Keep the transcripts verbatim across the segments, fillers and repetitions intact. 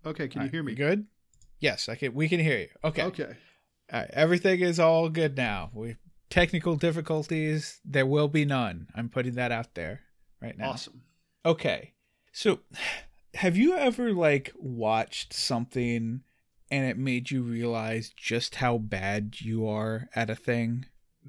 Okay, can All you hear right, me? you good? Yes, I can. We can hear you. Okay. Okay. All right, everything is all good now. We technical difficulties. There will be none. I'm putting that out there right now. Awesome. Okay. So, have you ever like watched something and it made you realize just how bad you are at a thing?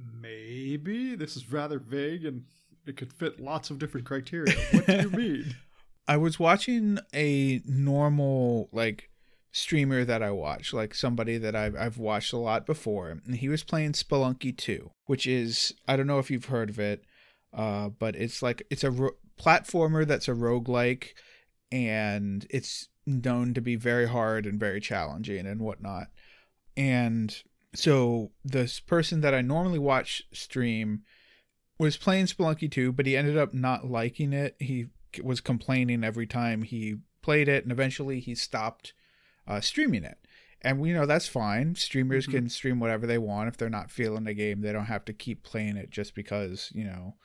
Maybe. This is rather vague and it could fit lots of different criteria. What do you mean? I was watching a normal like streamer that I watch, like somebody that I've I've watched a lot before, and he was playing Spelunky two, which is, I don't know if you've heard of it, uh, but it's like it's a ro- platformer that's a roguelike, and it's known to be very hard and very challenging and whatnot. And so this person that I normally watch stream was playing Spelunky two, but he ended up not liking it. He was complaining every time he played it, and eventually he stopped uh, streaming it. And we know that's fine. Streamers mm-hmm. can stream whatever they want. If they're not feeling the game, they don't have to keep playing it just because, you know.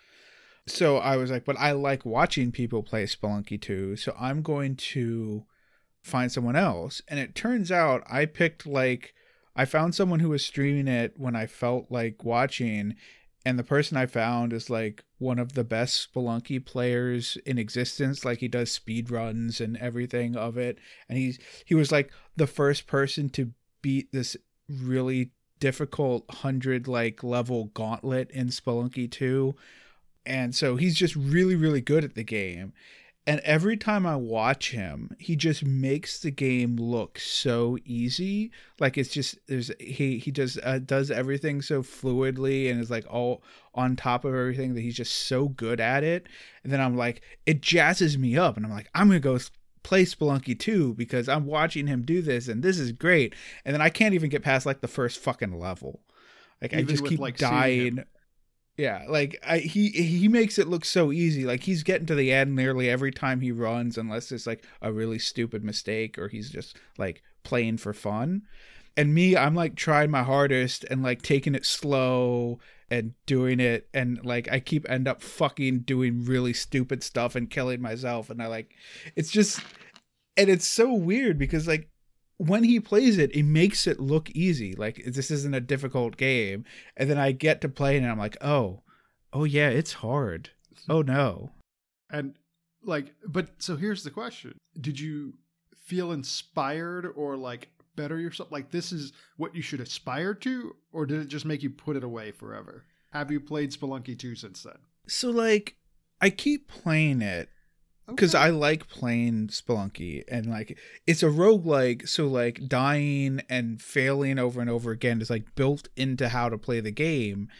So I was like, but I like watching people play Spelunky two, so I'm going to find someone else. And it turns out I picked like, I found someone who was streaming it when I felt like watching, and the person I found is like one of the best Spelunky players in existence. Like he does speed runs and everything of it. And he's, he was like the first person to beat this really difficult hundred like level gauntlet in Spelunky two. And so he's just really, really good at the game. And every time I watch him, he just makes the game look so easy. Like it's just, there's he he does uh, does everything so fluidly and is like all on top of everything that he's just so good at it. And then I'm like, it jazzes me up, and I'm like, I'm gonna go play Spelunky two because I'm watching him do this, and this is great. And then I can't even get past like the first fucking level. Like even I just with, keep like, dying. Yeah, like I, he he makes it look so easy. Like he's getting to the end nearly every time he runs, unless it's like a really stupid mistake or he's just like playing for fun. And me, I'm like trying my hardest and like taking it slow and doing it, and like I keep end up fucking doing really stupid stuff and killing myself. And I like, it's just, and it's so weird because like, when he plays it, it makes it look easy. Like this isn't a difficult game. And then I get to play it and I'm like, oh, oh yeah, it's hard. Oh no. And like, but so here's the question. Did you feel inspired or like better yourself? Like this is what you should aspire to? Or did it just make you put it away forever? Have you played Spelunky two since then? So like, I keep playing it. Because okay. I like playing Spelunky, and like it's a roguelike, so like dying and failing over and over again is like built into how to play the game,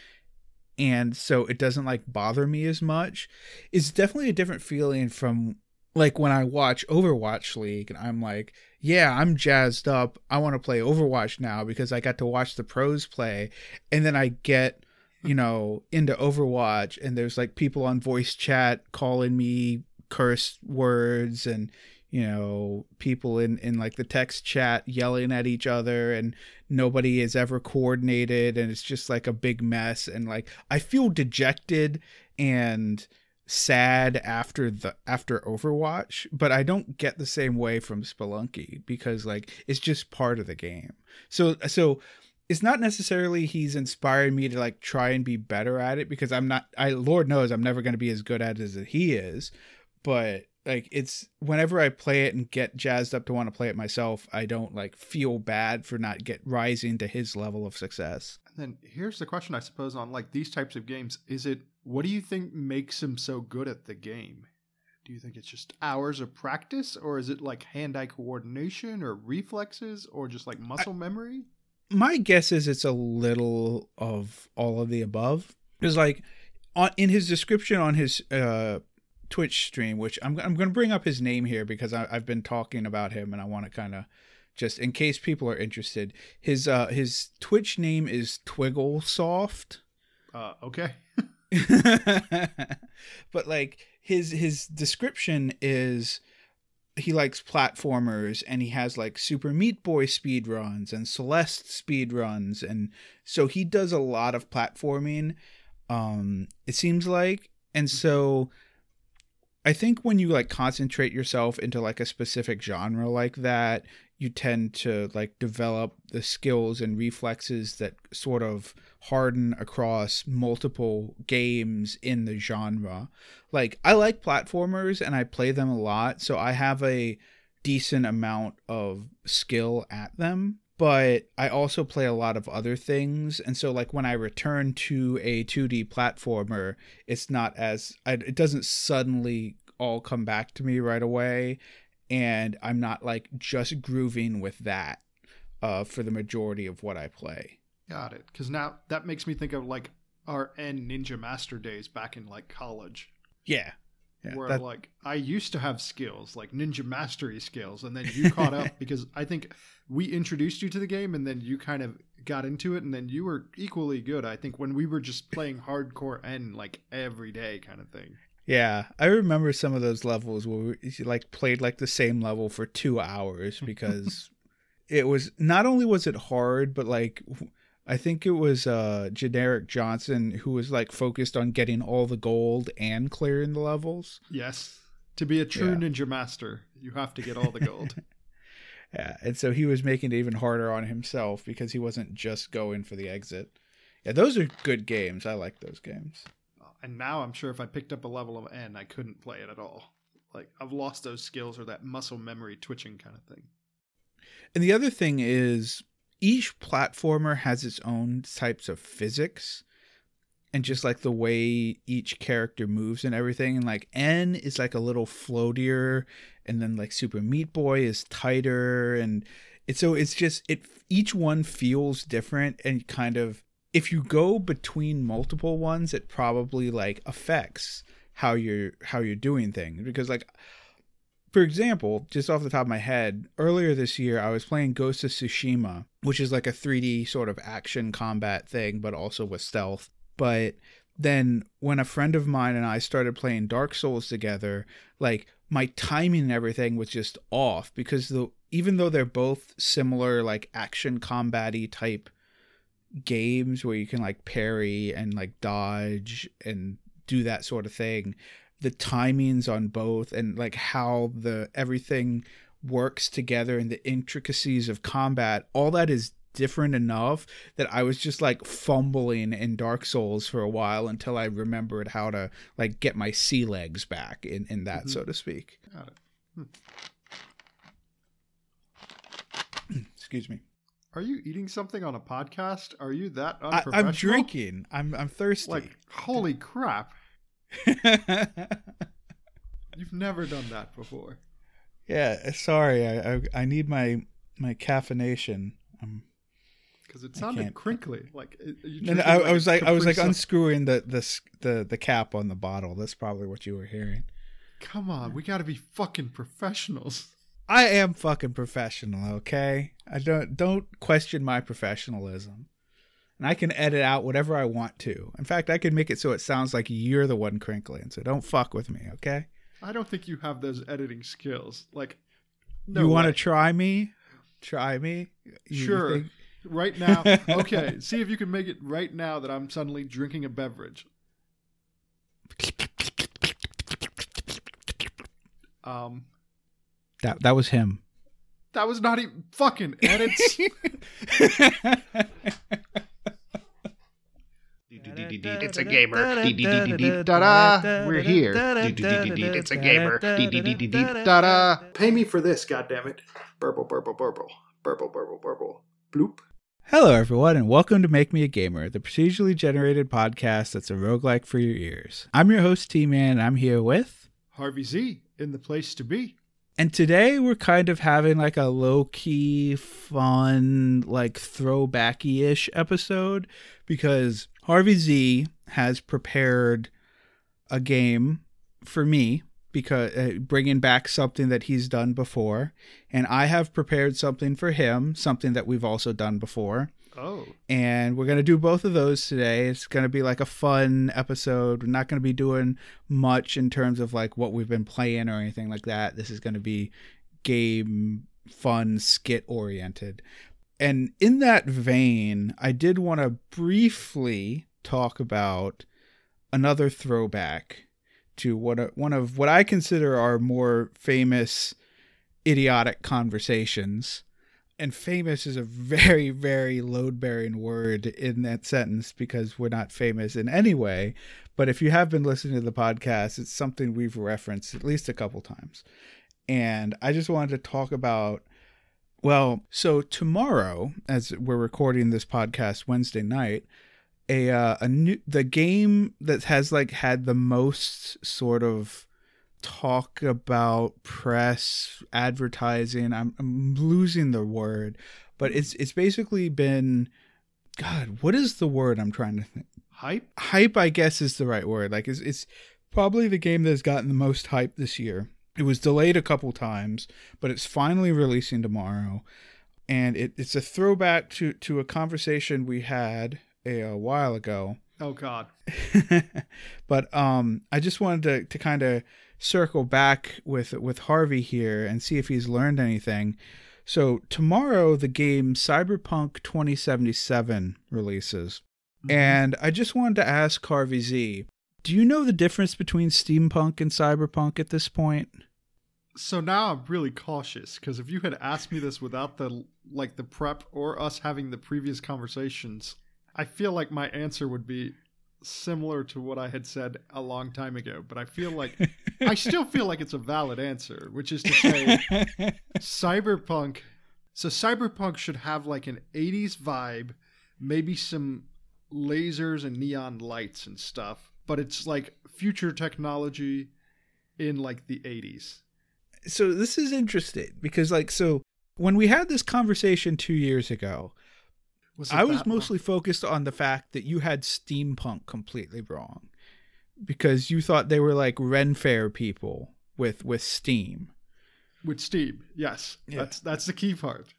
and so it doesn't like bother me as much. It's definitely a different feeling from like when I watch Overwatch League, and I'm like, yeah, I'm jazzed up. I want to play Overwatch now because I got to watch the pros play, and then I get, you know, into Overwatch, and there's like people on voice chat calling me curse words, and you know, people in in like the text chat yelling at each other, and nobody is ever coordinated, and it's just like a big mess. And like I feel dejected and sad after the after Overwatch, but I don't get the same way from Spelunky because like it's just part of the game. So so it's not necessarily he's inspired me to like try and be better at it, because I'm not, I Lord knows I'm never going to be as good at it as he is. But like it's whenever I play it and get jazzed up to want to play it myself, I don't like feel bad for not get rising to his level of success. And then here's the question, I suppose, on like these types of games. Is it, what do you think makes him so good at the game? Do you think it's just hours of practice, or is it like hand-eye coordination or reflexes or just like muscle I, memory? My guess is it's a little of all of the above. Because like on, in his description on his uh Twitch stream, which I'm I'm going to bring up his name here because I, I've been talking about him and I want to kind of just in case people are interested. His uh his Twitch name is Twigglesoft. Uh, okay. But like his his description is he likes platformers, and he has like Super Meat Boy speed runs and Celeste speed runs, and so he does a lot of platforming. Um, it seems like, and so. I think when you like concentrate yourself into like a specific genre like that, you tend to like develop the skills and reflexes that sort of harden across multiple games in the genre. Like, I like platformers and I play them a lot, so I have a decent amount of skill at them, but I also play a lot of other things. And so like when I return to a two D platformer, it's not as, it doesn't suddenly all come back to me right away. And I'm not like just grooving with that uh, for the majority of what I play. Got it. Because now that makes me think of like our N Ninja Master days back in like college. Yeah. yeah where that... like I used to have skills, like ninja mastery skills, and then you caught up because I think we introduced you to the game and then you kind of got into it and then you were equally good. I think when we were just playing hardcore N like every day kind of thing. Yeah, I remember some of those levels where we like played like the same level for two hours because it was, not only was it hard, but like I think it was uh, Generic Johnson who was like focused on getting all the gold and clearing the levels. Yes, to be a true yeah. ninja master, you have to get all the gold. Yeah, and so he was making it even harder on himself because he wasn't just going for the exit. Yeah, those are good games. I like those games. And now I'm sure if I picked up a level of N, I couldn't play it at all. Like, I've lost those skills or that muscle memory twitching kind of thing. And the other thing is, each platformer has its own types of physics. And just like the way each character moves and everything. And like N is like a little floatier. And then like Super Meat Boy is tighter. And it's so it's just, it each one feels different and kind of, if you go between multiple ones, it probably like affects how you're how you're doing things. Because like, for example, just off the top of my head, earlier this year I was playing Ghost of Tsushima, which is like a three D sort of action combat thing, but also with stealth. But then when a friend of mine and I started playing Dark Souls together, like my timing and everything was just off because the even though they're both similar like action combat-y type games where you can like parry and like dodge and do that sort of thing, the timings on both and like how the everything works together and the intricacies of combat, all that is different enough that I was just like fumbling in Dark Souls for a while until I remembered how to like get my sea legs back in in that, mm-hmm. so to speak. Got it. Hmm. Excuse me. Are you eating something on a podcast? Are you that unprofessional? I, I'm drinking. I'm I'm thirsty. Like, holy crap. You've never done that before. Yeah, sorry. I I, I need my my caffeination. Um, because it sounded crinkly. Like, no, no, I, like I was like I was like stuff. unscrewing the, the the the cap on the bottle. That's probably what you were hearing. Come on, we got to be fucking professionals. I am fucking professional, okay? I don't don't question my professionalism. And I can edit out whatever I want to. In fact, I can make it so it sounds like you're the one crinkling. So don't fuck with me, okay? I don't think you have those editing skills. Like, no you want to try me? Try me? You sure. Think... Right now. Okay. See if you can make it right now that I'm suddenly drinking a beverage. Um... That that was him. That was not even fucking edits. It's a gamer. Da-da. We're here. It's a gamer. Da-da. Pay me for this, goddammit. Burble, burble, burble. Burble, burble, burble. Bloop. Hello, everyone, and welcome to Make Me a Gamer, the procedurally generated podcast that's a roguelike for your ears. I'm your host, T-Man, and I'm here with... Harvey Z, in the place to be. And today we're kind of having like a low-key, fun, like throwbacky-ish episode because Harvey Z has prepared a game for me, because uh, bringing back something that he's done before, and I have prepared something for him, something that we've also done before. Oh. And we're going to do both of those today. It's going to be like a fun episode. We're not going to be doing much in terms of like what we've been playing or anything like that. This is going to be game, fun, skit oriented. And in that vein, I did want to briefly talk about another throwback to one of, one of what I consider our more famous idiotic conversations. And famous is a very, very load-bearing word in that sentence because we're not famous in any way. But if you have been listening to the podcast, it's something we've referenced at least a couple times. And I just wanted to talk about, well, so tomorrow, as we're recording this podcast Wednesday night, a uh, a new the game that has like had the most sort of talk about press advertising. I'm I'm losing the word, but it's it's basically been, God, what is the word I'm trying to think? Hype? Hype, I guess, is the right word. Like it's it's probably the game that's gotten the most hype this year. It was delayed a couple times, but it's finally releasing tomorrow. And it, it's a throwback to, to a conversation we had a, a while ago. Oh, God. But um, I just wanted to, to kind of circle back with with Harvey here and see if he's learned anything. So tomorrow, the game Cyberpunk twenty seventy-seven releases. Mm-hmm. And I just wanted to ask Harvey Z, do you know the difference between steampunk and cyberpunk at this point? So now I'm really cautious, because if you had asked me this without the like the prep or us having the previous conversations, I feel like my answer would be similar to what I had said a long time ago. But I feel like I still feel like it's a valid answer, which is to say cyberpunk. So cyberpunk should have like an eighties vibe, maybe some lasers and neon lights and stuff, but it's like future technology in like the eighties. So this is interesting because like, so when we had this conversation two years ago, was I was mostly long? focused on the fact that you had steampunk completely wrong because you thought they were like Ren Fair people with, with steam. With steam. Yes. Yeah. That's, that's the key part.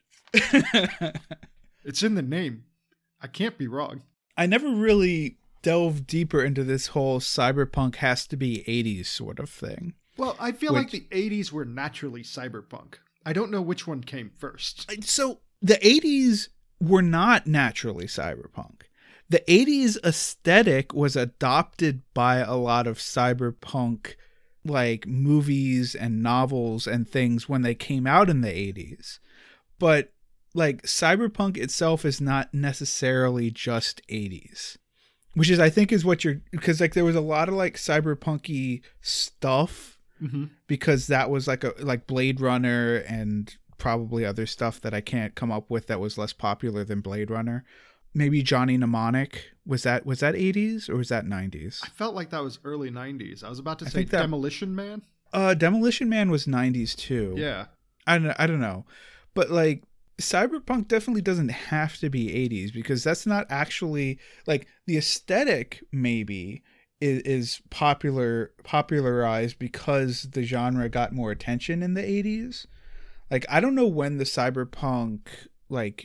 It's in the name. I can't be wrong. I never really delved deeper into this whole cyberpunk has to be eighties sort of thing. Well, I feel which, like the eighties were naturally cyberpunk. I don't know which one came first. So the eighties were not naturally cyberpunk. The eighties aesthetic was adopted by a lot of cyberpunk like movies and novels and things when they came out in the eighties. But like cyberpunk itself is not necessarily just eighties, which is, I think, is what you're, because like there was a lot of like cyberpunky stuff mm-hmm. because that was like a, like Blade Runner and probably other stuff that I can't come up with that was less popular than Blade Runner. Maybe Johnny Mnemonic. Was that, was that eighties or was that nineties? I felt like that was early nineties. I was about to I say that, Demolition Man. Uh, Demolition Man was nineties too. Yeah. I don't, I don't know. But like, cyberpunk definitely doesn't have to be eighties because that's not actually like the aesthetic maybe is, is popular popularized because the genre got more attention in the eighties. Like I don't know when the cyberpunk like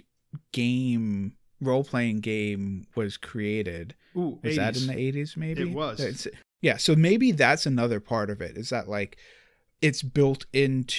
game role-playing game was created. Ooh, was eighties. That in the eighties maybe? It was. It's, yeah, so maybe that's another part of it is that like it's built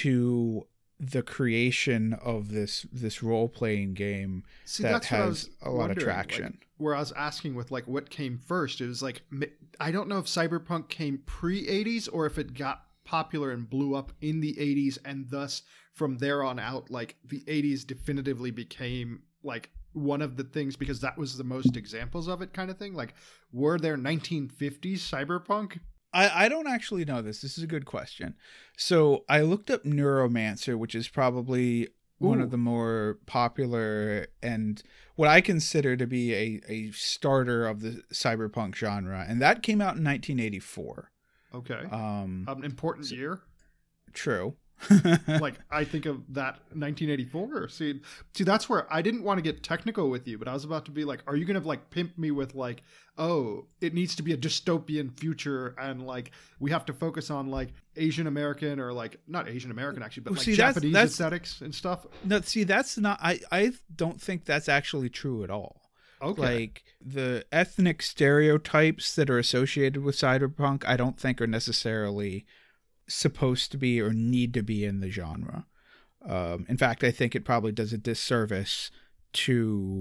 into the creation of this this role-playing game. See, that has a lot of traction. Like, where I was asking with like what came first, it was like I don't know if cyberpunk came pre-eighties or if it got popular and blew up in the eighties and thus from there on out like the eighties definitively became like one of the things because that was the most examples of it kind of thing. Like were there nineteen fifties cyberpunk? I, I don't actually know this. This is a good question. So I looked up Neuromancer, which is probably Ooh. one of the more popular and what I consider to be a, a starter of the cyberpunk genre. And that came out in nineteen eighty-four. Okay. Um, An important year. True. Like I think of that nineteen eighty-four. See, see, that's where I didn't want to get technical with you, but I was about to be like, are you going to like pimp me with like, oh, it needs to be a dystopian future and like we have to focus on like Asian American or like not Asian American actually, but well, like see, Japanese that's, that's, aesthetics and stuff. No, see, that's not. I I don't think that's actually true at all. Okay. Like the ethnic stereotypes that are associated with cyberpunk, I don't think are necessarily supposed to be or need to be in the genre. Um, in fact, I think it probably does a disservice to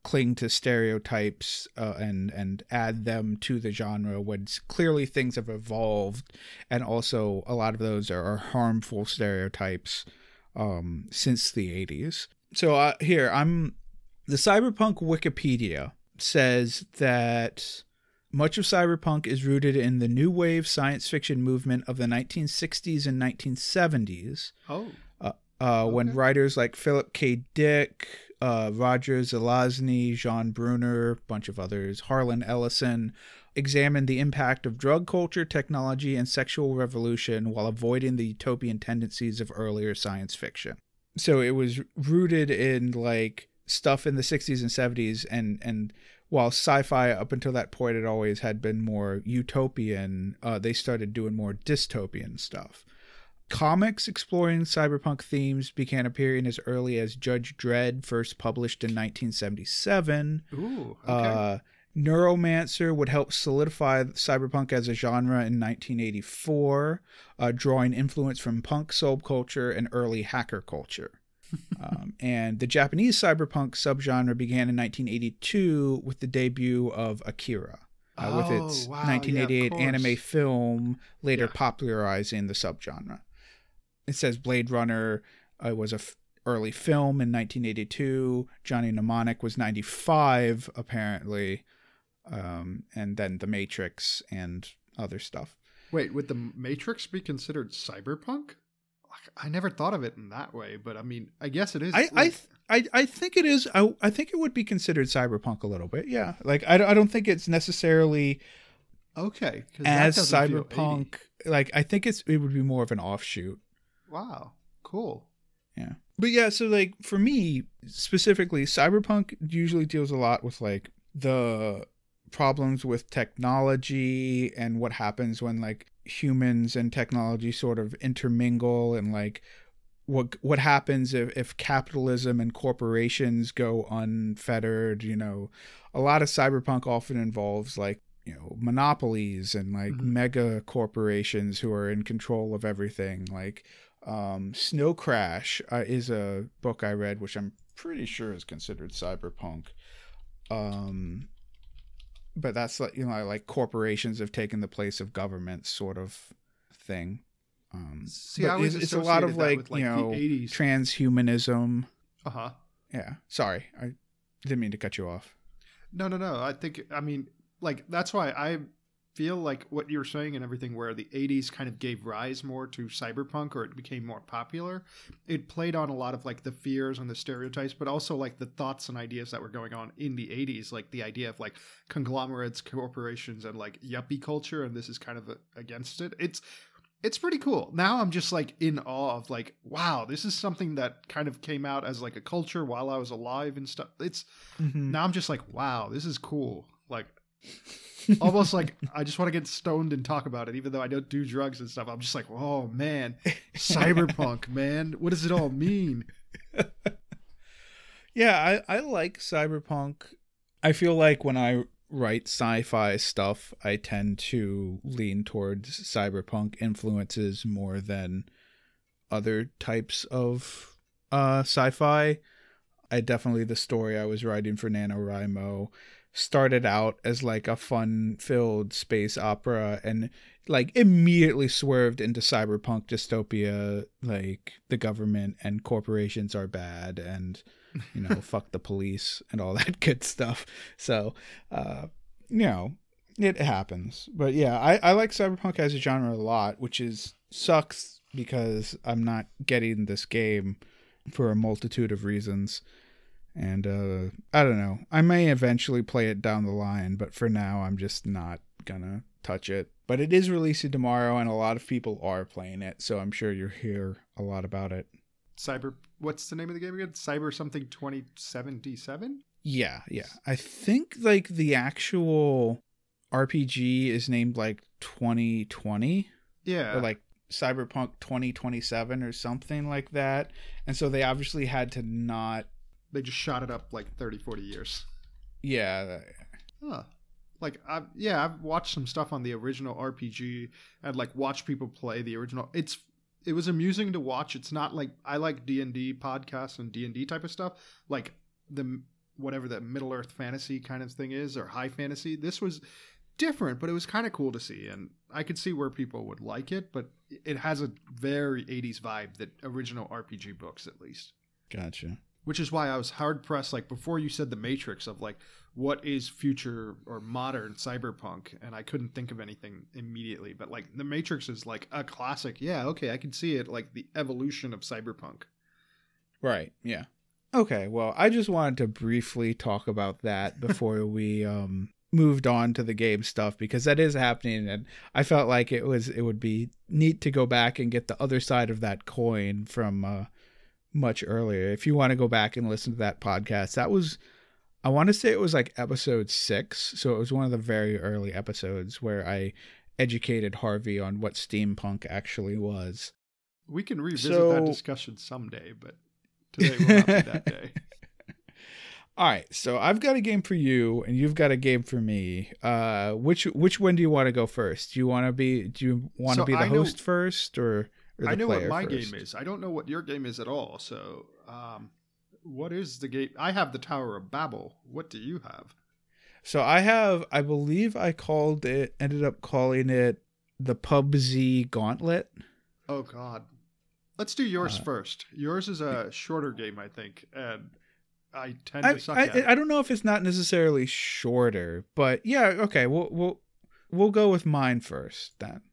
cling to stereotypes uh, and and add them to the genre when clearly things have evolved, and also a lot of those are, are harmful stereotypes um, since the eighties. So uh, here, I'm the Cyberpunk Wikipedia says that much of cyberpunk is rooted in the new wave science fiction movement of the nineteen sixties and nineteen seventies. Oh. Uh, uh, Okay. When writers like Philip K. Dick, uh, Roger Zelazny, Jean Brunner, a bunch of others, Harlan Ellison, examined the impact of drug culture, technology, and sexual revolution while avoiding the utopian tendencies of earlier science fiction. So it was rooted in like stuff in the sixties and seventies, and and while sci-fi up until that point had always had been more utopian, uh, they started doing more dystopian stuff. Comics exploring cyberpunk themes began appearing as early as Judge Dredd, first published in nineteen seventy-seven. Ooh, okay. Uh, Neuromancer would help solidify cyberpunk as a genre in nineteen eighty-four, uh, drawing influence from punk subculture and early hacker culture. um, and the Japanese cyberpunk subgenre began in nineteen eighty-two with the debut of Akira, uh, Oh, with its wow, nineteen eighty-eight yeah, of anime course. film, later Yeah. popularizing the subgenre. It says Blade Runner uh, was a f- early film in nineteen eighty-two. Johnny Mnemonic was ninety-five, apparently. Um, and then The Matrix and other stuff. Wait, would the Matrix be considered cyberpunk? Like, I never thought of it in that way, but I mean, I guess it is. I, I, like- th- I, I think it is. I, I think it would be considered cyberpunk a little bit. Yeah. Like, I, don't- I don't think it's necessarily okay, 'cause that as doesn't feel cyberpunk. eighty. Like, I think it's it would be more of an offshoot. Wow, cool. Yeah. But yeah, so like for me specifically, cyberpunk usually deals a lot with like the problems with technology and what happens when like humans and technology sort of intermingle, and like what what happens if, if capitalism and corporations go unfettered. You know, a lot of cyberpunk often involves like, you know, monopolies and like Mhm. mega corporations who are in control of everything. Like um Snow Crash uh, is a book I read, which I'm pretty sure is considered cyberpunk. Um but that's like, you know, like corporations have taken the place of government sort of thing. Um See, but I always it's, it's a lot of associated that like, with, like, you the know, eighties. transhumanism. Uh-huh. Yeah, sorry, I didn't mean to cut you off. No, no, no. I think, I mean, like, that's why I feel like what you're saying and everything, where the eighties kind of gave rise more to cyberpunk, or it became more popular. It played on a lot of like the fears and the stereotypes, but also like the thoughts and ideas that were going on in the eighties, like the idea of like conglomerates, corporations, and like yuppie culture. And this is kind of a, against it. It's, it's pretty cool. Now I'm just like in awe of like, wow, this is something that kind of came out as like a culture while I was alive and stuff. It's, Mm-hmm. now I'm just like, wow, this is cool. Like, almost like I just want to get stoned and talk about it, even though I don't do drugs and stuff. I'm just like, oh man, cyberpunk, man. What does it all mean? Yeah, I, I like cyberpunk. I feel like when I write sci-fi stuff, I tend to lean towards cyberpunk influences more than other types of uh, sci-fi. I definitely, the story I was writing for NaNoWriMo started out as like a fun-filled space opera, and like immediately swerved into cyberpunk dystopia, like the government and corporations are bad, and you know, fuck the police and all that good stuff. So, uh, you know, it happens. But yeah, I, I like cyberpunk as a genre a lot, which is sucks because I'm not getting this game for a multitude of reasons. And uh, I don't know. I may eventually play it down the line, but for now, I'm just not gonna touch it. But it is releasing tomorrow, and a lot of people are playing it, so I'm sure you'll hear a lot about it. Cyber, what's the name of the game again? Cyber something twenty seventy-seven? Yeah, yeah. I think like the actual R P G is named like twenty twenty, Yeah. or like Cyberpunk twenty twenty-seven or something like that. And so they obviously had to not. They just shot it up like thirty, forty years. Yeah. Huh. Like, I yeah, I've watched some stuff on the original R P G and like watched people play the original. It's it was amusing to watch. It's not like I like D and D podcasts and D and D type of stuff. Like the whatever the Middle Earth fantasy kind of thing is, or high fantasy. This was different, but it was kind of cool to see, and I could see where people would like it, but it has a very eighties vibe, that original R P G books at least. Gotcha. Which is why I was hard pressed, like before you said the Matrix, of like, what is future or modern cyberpunk? And I couldn't think of anything immediately, but like the Matrix is like a classic. Yeah, okay, I can see it, like the evolution of cyberpunk. Right, yeah. Okay, well, I just wanted to briefly talk about that before we um moved on to the game stuff, because that is happening, and I felt like it was it would be neat to go back and get the other side of that coin from uh much earlier. If you want to go back and listen to that podcast, that was, I want to say it was like episode six, so it was one of the very early episodes where I educated Harvey on what steampunk actually was. We can revisit So- that discussion someday, but today will not be that day. All right, so I've got a game for you, and you've got a game for me. Uh, which which one do you want to go first? Do you want to be Do you want to So be the I know- host first, or, or the I know what player my first? game is. I don't know what your game is at all. So, um, what is the game? I have the Tower of Babel. What do you have? So I have, I believe I called it, ended up calling it the P U B Z Gauntlet. Oh God, let's do yours Uh, first. Yours is a shorter game, I think, and I tend I, to suck I, at it. I don't know if it's not necessarily shorter, but yeah, okay, we'll we'll we'll go with mine first then.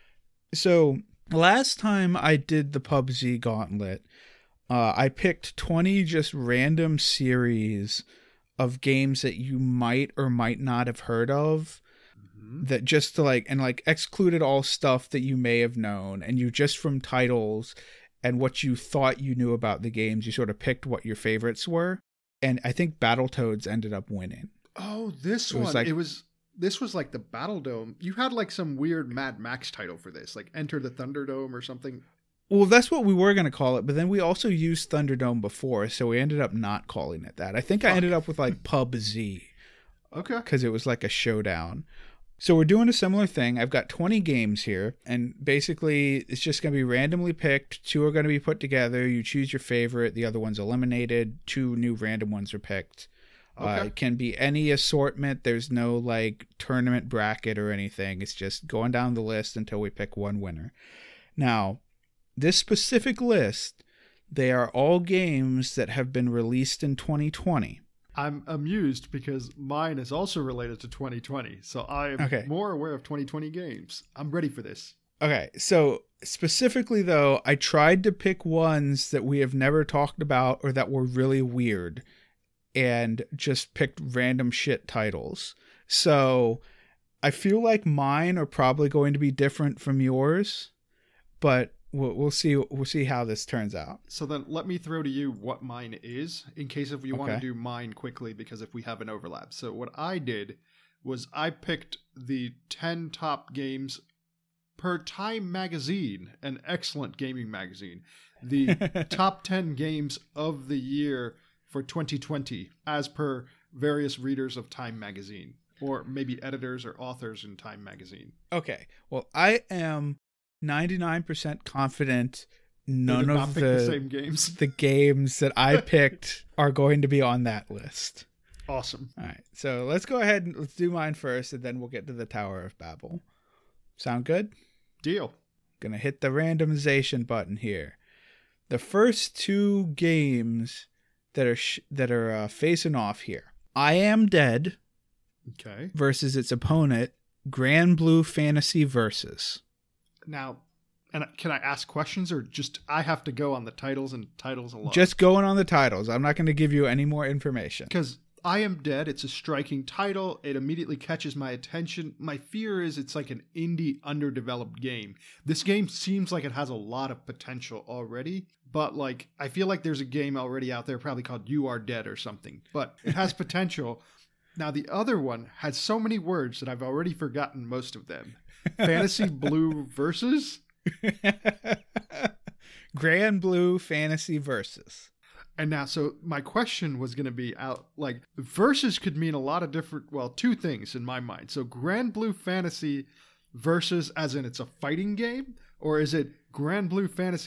So last time I did the P U B Z Gauntlet, uh, I picked twenty just random series of games that you might or might not have heard of. Mhm. That just to like, and like excluded all stuff that you may have known, and you just from titles and what you thought you knew about the games, you sort of picked what your favorites were. And I think Battletoads ended up winning. Oh, this It was one. like- it was. This was like the Battle Dome. You had like some weird Mad Max title for this, like Enter the Thunderdome or something. Well, that's what we were going to call it, but then we also used Thunderdome before, so we ended up not calling it that. I think I Fuck. ended up with like P U B Z Okay. because it was like a showdown. So we're doing a similar thing. I've got twenty games here, and basically it's just going to be randomly picked. Two are going to be put together. You choose your favorite. The other one's eliminated. Two new random ones are picked. Uh, Okay. it can be any assortment. There's no like tournament bracket or anything. It's just going down the list until we pick one winner. Now, this specific list, they are all games that have been released in twenty twenty. I'm amused because mine is also related to twenty twenty, so I am Okay. more aware of twenty twenty games. I'm ready for this. Okay, so specifically though, I tried to pick ones that we have never talked about or that were really weird and just picked random shit titles. So I feel like mine are probably going to be different from yours, but we'll, we'll see we'll see how this turns out. So then let me throw to you what mine is in case if you want to Okay. do mine quickly, because if we have an overlap. So what I did was I picked the ten top games per Time Magazine, an excellent gaming magazine. The top ten games of the year for twenty twenty as per various readers of Time Magazine, or maybe editors or authors in Time Magazine. Okay, well, I am ninety-nine percent confident They none did not of pick the, the same games. the games that I picked are going to be on that list. Awesome. All right, so let's go ahead and let's do mine first, and then we'll get to the Tower of Babel. Sound good? Deal. Gonna hit the randomization button here. The first two games that are sh- that are uh, facing off here: I Am Dead Okay. versus its opponent, Grand Blue Fantasy Versus. Now, and can I ask questions, or just I have to go on the titles and titles alone? Just going on the titles. I'm not going to give you any more information. because I Am Dead, it's a striking title. It immediately catches my attention. My fear is it's like an indie, underdeveloped game. This game seems like it has a lot of potential already, but like I feel like there's a game already out there, probably called You Are Dead or something. But it has potential. Now the other one has so many words that I've already forgotten most of them. Fantasy Blue Versus. Grand Blue Fantasy Versus. And now, so my question was going to be out like versus could mean a lot of different, well, two things in my mind. So Grand Blue Fantasy versus as in it's a fighting game, or is it Grand Blue Fantasy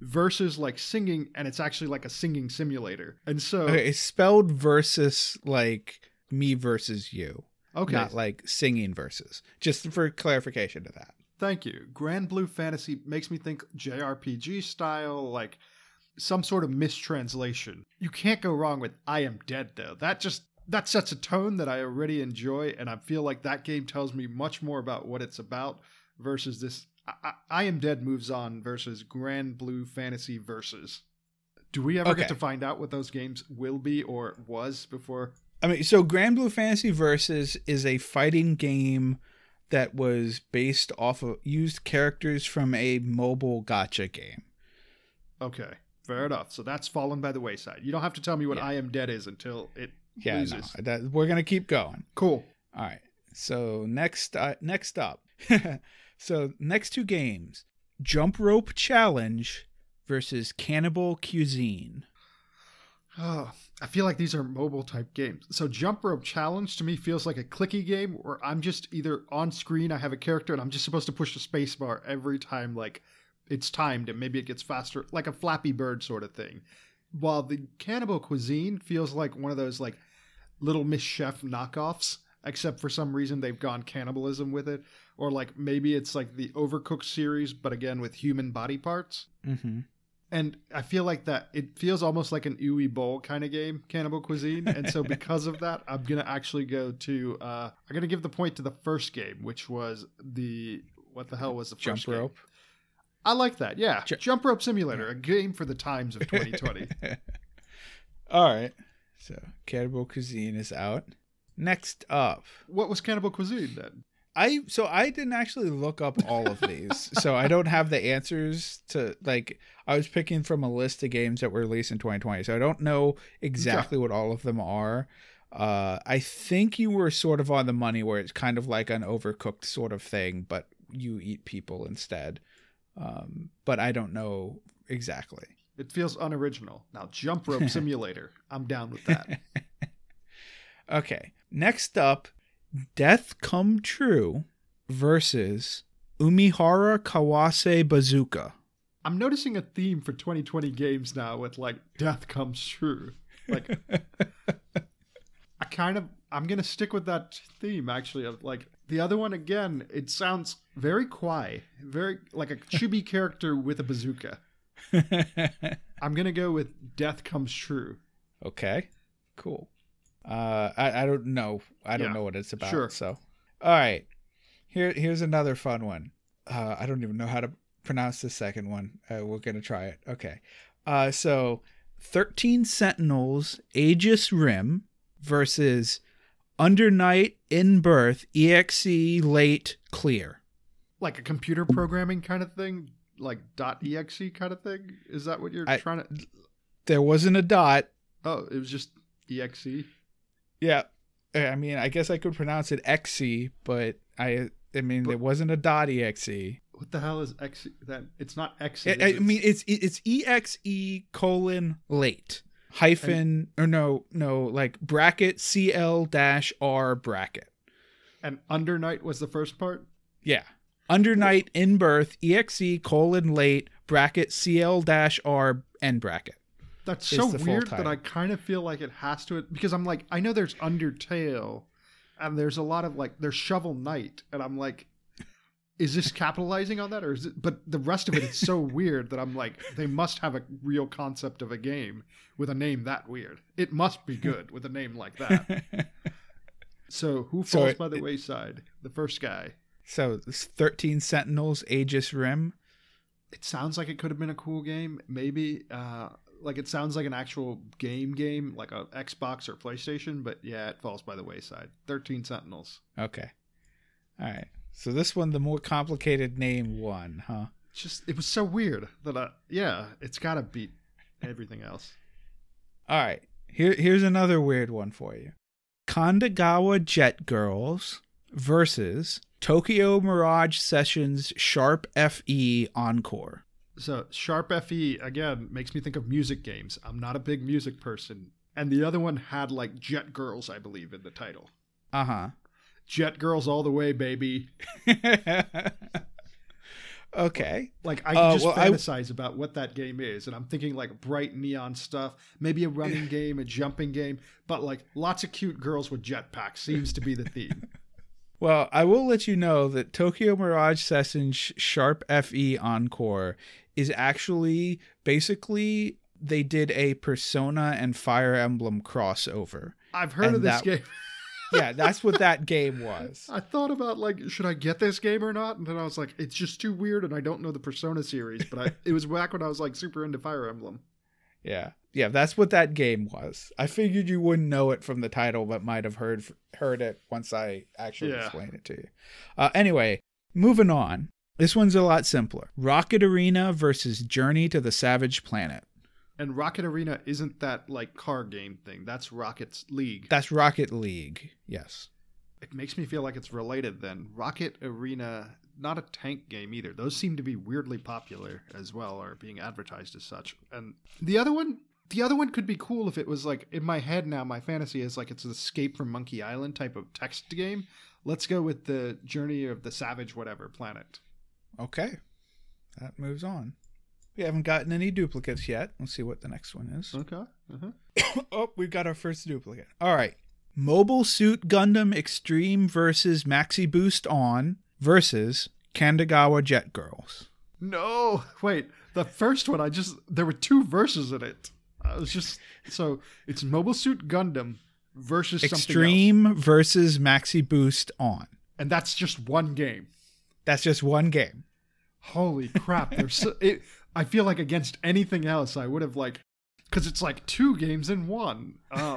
versus like singing, and it's actually like a singing simulator. And so okay, it's spelled versus like me versus you. Okay. Not like singing versus. Just for clarification to that. Thank you. Grand Blue Fantasy makes me think J R P G style, like some sort of mistranslation. You can't go wrong with I Am Dead, though. That just, that sets a tone that I already enjoy, and I feel like that game tells me much more about what it's about versus this I, I, I Am Dead moves on versus Grand Blue Fantasy versus. Do we ever Okay. get to find out what those games will be or was before? I mean, so Grand Blue Fantasy Versus is a fighting game that was based off of used characters from a mobile gacha game. Okay, fair enough. So that's fallen by the wayside. You don't have to tell me what Yeah. I Am Dead is until it Yeah, loses. no, that, we're gonna keep going. Cool. All right. So next, uh, next up, so next two games: Jump Rope Challenge versus Cannibal Cuisine. Oh, I feel like these are mobile type games. So Jump Rope Challenge to me feels like a clicky game where I'm just either on screen, I have a character, and I'm just supposed to push the space bar every time, like it's timed, and maybe it gets faster, like a Flappy Bird sort of thing. While the Cannibal Cuisine feels like one of those like Little Miss Chef knockoffs, except for some reason they've gone cannibalism with it, or like maybe it's like the Overcooked series, but again with human body parts. Mm-hmm. And I feel like that it feels almost like an Uwe Boll kind of game, Cannibal Cuisine. And so because of that, I'm going to actually go to, uh, I'm going to give the point to the first game, which was the, what the hell was the first Jump Rope. game? I like that. Yeah. Ju- Jump Rope Simulator, a game for the times of twenty twenty. All right. So Cannibal Cuisine is out. Next up. What was Cannibal Cuisine then? I so I didn't actually look up all of these, so I don't have the answers to like. I was picking from a list of games that were released in twenty twenty, so I don't know exactly what all of them are. Uh, I think you were sort of on the money where it's kind of like an Overcooked sort of thing, but you eat people instead. Um, but I don't know exactly. It feels unoriginal. Now, Jump Rope Simulator. I'm down with that. Okay, next up, Death Come True versus Umihara Kawase Bazooka. I'm noticing a theme for twenty twenty games now with like death comes true. Like I kind of I'm going to stick with that theme actually of like the other one again, it sounds very kawaii, very like a chibi character with a bazooka. I'm going to go with Death Comes True. Okay, cool. Uh, I, I don't know. I don't Yeah, know what it's about. sure. So, all right. Here, here's another fun one. Uh, I don't even know how to pronounce the second one. Uh, we're gonna try it. Okay. Uh, so thirteen Sentinels, Aegis Rim versus Under Night in Birth, E X E Late Clear. Like a computer programming kind of thing, like .exe kind of thing. Is that what you're I- trying to? There wasn't a dot. Oh, it was just exe. Yeah. I mean, I guess I could pronounce it X E, but I, I mean, But- there wasn't a dot exe. What the hell is exe? That it's not exe. I, is I it? mean, it's it's E X E colon late hyphen or no no like bracket C L dash R bracket. and Under Night was the first part. Yeah, under night in birth E X E colon late bracket C L dash R end bracket. That's is so the full weird that title. I kind of feel like it has to, because I'm like, I know there's Undertale and there's a lot of like, there's Shovel Knight. And I'm like, is this capitalizing on that? Or is it, but the rest of it is so weird that I'm like, they must have a real concept of a game with a name that weird. It must be good with a name like that. So who So falls it- by the wayside? The first guy. So it's thirteen Sentinels, Aegis Rim. It sounds like it could have been a cool game. Maybe, uh, like it sounds like an actual game game, like a Xbox or PlayStation, but yeah, it falls by the wayside. thirteen Sentinels. Okay, all right. So this one, the more complicated name won, huh? It's just, it was so weird that I, yeah, it's got to beat everything else. All right. Here, here's another weird one for you. Kandagawa Jet Girls versus Tokyo Mirage Sessions Sharp F E Encore. So Sharp F E, again, makes me think of music games. I'm not a big music person. And the other one had like Jet Girls, I believe, in the title. Uh-huh. Jet Girls all the way, baby. Okay. Like, I can Uh, just well, I- fantasize about what that game is. And I'm thinking, like, bright neon stuff. Maybe a running game, a jumping game. But, like, lots of cute girls with jetpacks seems to be the theme. Well, I will let you know that Tokyo Mirage Sessions Sharp F E Encore is actually basically they did a Persona and Fire Emblem crossover. I've heard And of this that- game. Yeah, that's what that game was. I thought about, like, should I get this game or not? And then I was like, it's just too weird, and I don't know the Persona series. But I, it was back when I was, like, super into Fire Emblem. Yeah. Yeah, that's what that game was. I figured you wouldn't know it from the title, but might have heard heard it once I actually Yeah. explain it to you. Uh, anyway, moving on. This one's a lot simpler. Rocket Arena versus Journey to the Savage Planet. And Rocket Arena isn't that, like, car game thing. That's Rocket's League. That's Rocket League. Yes. It makes me feel like it's related then. Rocket Arena, not a tank game either. Those seem to be weirdly popular as well, or being advertised as such. And the other one, the other one could be cool if it was like, in my head now, my fantasy is like it's an Escape from Monkey Island type of text game. Let's go with the Journey of the Savage whatever planet. Okay. That moves on. We haven't gotten any duplicates yet. Let's see what the next one is. Okay. Uh-huh. Oh, we've got our first duplicate. All right. Mobile Suit Gundam Extreme versus Maxi Boost On versus Kandagawa Jet Girls. No, wait. The first one, I just, there were two verses in it. I was just, so it's Mobile Suit Gundam versus something else. Extreme versus Maxi Boost On. And that's just one game. That's just one game. Holy crap. There's so, it, I feel like against anything else, I would have like, because it's like two games in one. Um,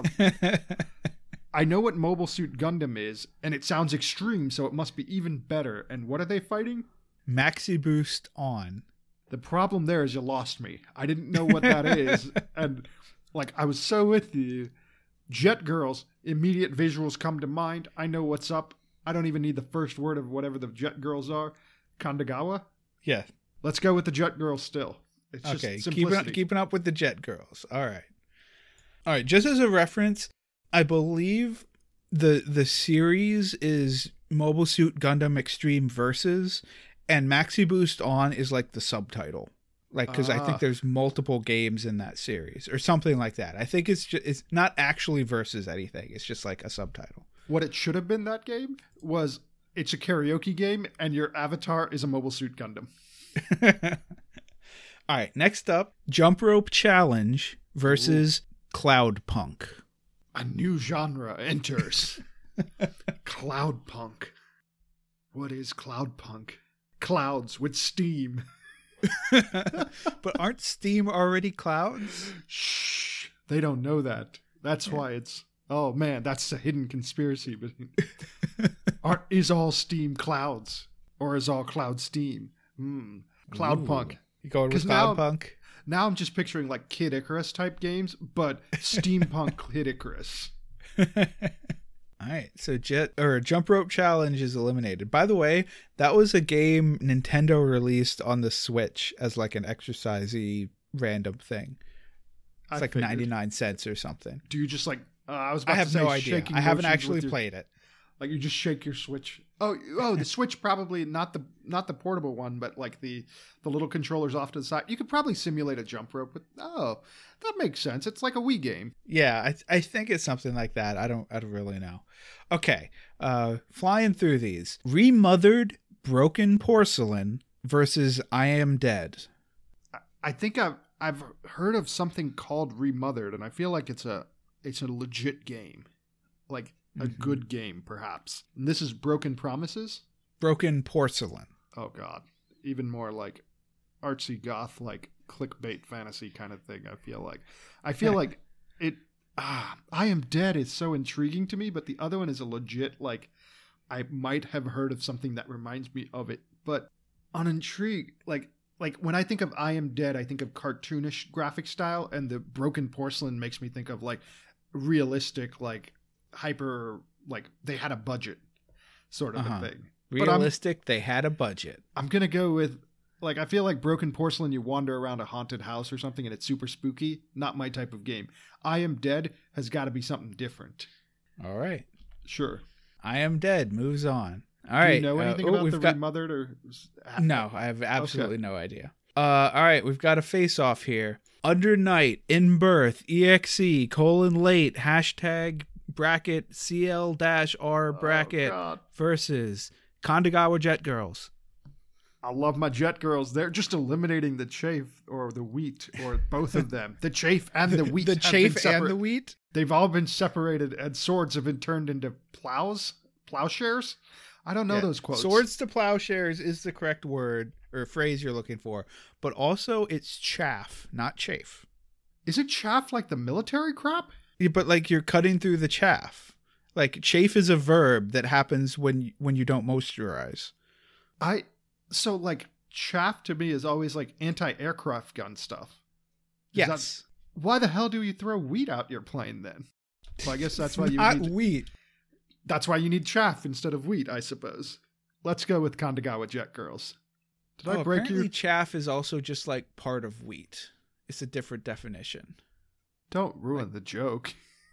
I know what Mobile Suit Gundam is, and it sounds extreme, so it must be even better. And what are they fighting? Maxi Boost On. The problem there is you lost me. I didn't know what that is. And like, I was so with you. Jet Girls, immediate visuals come to mind. I know what's up. I don't even need the first word of whatever the Jet Girls are. Kandagawa? Yeah. Let's go with the Jet Girls still. It's just Okay, simplicity. keeping up, keeping up with the Jet Girls. All right. All right, just as a reference, I believe the the series is Mobile Suit Gundam Extreme Versus, and Maxi Boost On is like the subtitle. Like, because I Ah. think there's multiple games in that series or something like that. I think it's just, it's not actually versus anything. It's just like a subtitle. What it should have been that game was it's a karaoke game and your avatar is a Mobile Suit Gundam. All right, next up, Jump Rope Challenge versus Cloud Punk. A new genre enters. Cloud punk. What is cloud punk? Clouds with steam. But aren't Steam already clouds? Shh. They don't know that. That's why it's... Oh, man, that's a hidden conspiracy. Aren't, is all steam clouds? Or is all cloud steam? Hmm. Cloud Ooh. punk. You going with 'Cause now- Cloud Punk? Now I'm just picturing like Kid Icarus type games, but steampunk Kid Icarus. All right, so Jet or Jump Rope Challenge is eliminated. By the way, that was a game Nintendo released on the Switch as like an exercisey random thing. It's I like figured. ninety-nine cents or something. Do you just like? Uh, I was. About I have to say no idea. shaking I haven't motions actually with your- played it. Like you just shake your Switch. Oh, oh, the Switch probably not the not the portable one, but like the the little controllers off to the side. You could probably simulate a jump rope. With, oh, that makes sense. It's like a Wii game. Yeah, I I think it's something like that. I don't I don't really know. Okay, uh, flying through these. Remothered Broken Porcelain versus I Am Dead. I, I think I've I've heard of something called Remothered, and I feel like it's a it's a legit game, like a Mhm. good game perhaps. And this is Broken Promises. Broken Porcelain. Oh God, even more like artsy goth, like clickbait fantasy kind of thing. I feel like, I feel like it. Ah, I Am Dead is so intriguing to me, but the other one is a legit like. I might have heard of something that reminds me of it, but on intrigue, like like when I think of I Am Dead, I think of cartoonish graphic style, and the Broken Porcelain makes me think of like realistic, like hyper, like they had a budget sort of Uh-huh. a thing. But I'm- Realistic, they had a budget. I'm gonna go with like I feel like Broken Porcelain. You wander around a haunted house or something, and it's super spooky. Not my type of game. I Am Dead has got to be something different. All right. Sure. I Am Dead moves on. All right. Do you know anything uh, oh, about the got... remothered or? No, I have absolutely okay. no idea. Uh, all right, we've got a face-off here. Under Night, In Birth, E X E, colon late, hashtag bracket C L dash R bracket oh, versus Kandagawa Jet Girls. I love my Jet Girls. They're just eliminating the chafe or the wheat or both of them. The chafe and the wheat. The have chafe been separ- and the wheat? They've all been separated, and swords have been turned into plows, plowshares. I don't know yeah. those quotes. Swords to plowshares is the correct word or phrase you're looking for, but also it's chaff, not chafe. Is it chaff like the military crap? Yeah, but like you're cutting through the chaff. Like chafe is a verb that happens when when you don't moisturize. I so like chaff to me is always like anti-aircraft gun stuff. Is yes. That, why the hell do you throw wheat out your plane then? Well, I guess that's why you not need to, wheat. That's why you need chaff instead of wheat, I suppose. Let's go with Kandagawa Jet Girls. Did oh, I break apparently you? Chaff is also just like part of wheat. It's a different definition. Don't ruin like, the joke.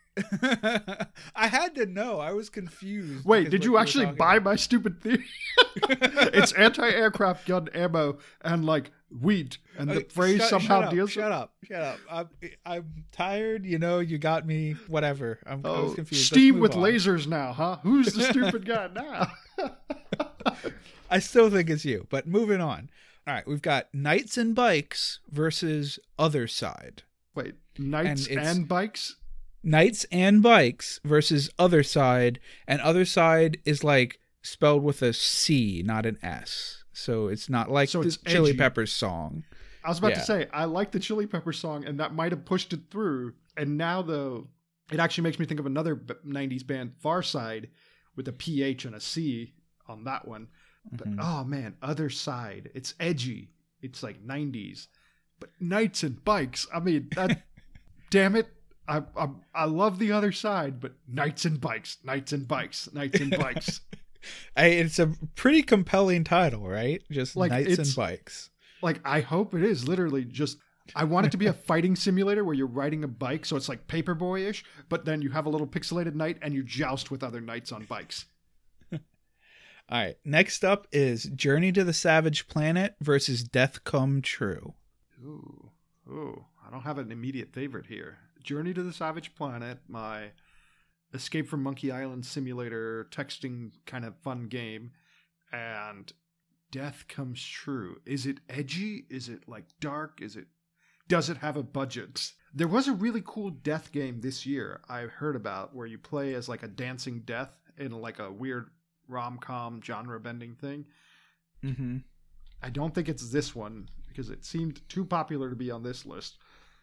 I had to know. I was confused. Wait, did you actually buy about. my stupid theory? It's anti-aircraft gun ammo and like wheat, and the okay, phrase shut, somehow shut deals. Shut up! Shut up! I'm I'm tired. You know, you got me. Whatever. I'm oh, I was confused. Steam with on. lasers now, huh? Who's the stupid guy now? I still think it's you, but moving on. All right, we've got Knights and Bikes versus Other Side. Wait, Knights and, and Bikes? Knights and Bikes versus Other Side, and Other Side is like spelled with a C, not an S. So it's not like so the it's Chili edgy. Peppers song. I was about yeah. to say, I like the Chili Peppers song, and that might have pushed it through. And now, though, it actually makes me think of another nineties band, Far Side, with a P H and a C on that one. But, mm-hmm. oh, man, Other Side. It's edgy. It's like nineties. But Knights and Bikes, I mean, that, damn it. I, I I love The Other Side, but Knights and Bikes, Knights and Bikes, Knights and Bikes. I, it's a pretty compelling title, right? Just like Knights and Bikes. Like, I hope it is literally just, I want it to be a fighting simulator where you're riding a bike, so it's like Paperboy-ish, but then you have a little pixelated knight and you joust with other knights on bikes. All right, next up is Journey to the Savage Planet versus Death Come True. Ooh, ooh, I don't have an immediate favorite here. Journey to the Savage Planet, my Escape from Monkey Island simulator texting kind of fun game, and Death Comes True. Is it edgy? Is it like dark? Is it? Does it have a budget? There was a really cool death game this year I heard about where you play as like a dancing death in like a weird rom-com genre bending thing. Mm-hmm. I don't think it's this one because it seemed too popular to be on this list.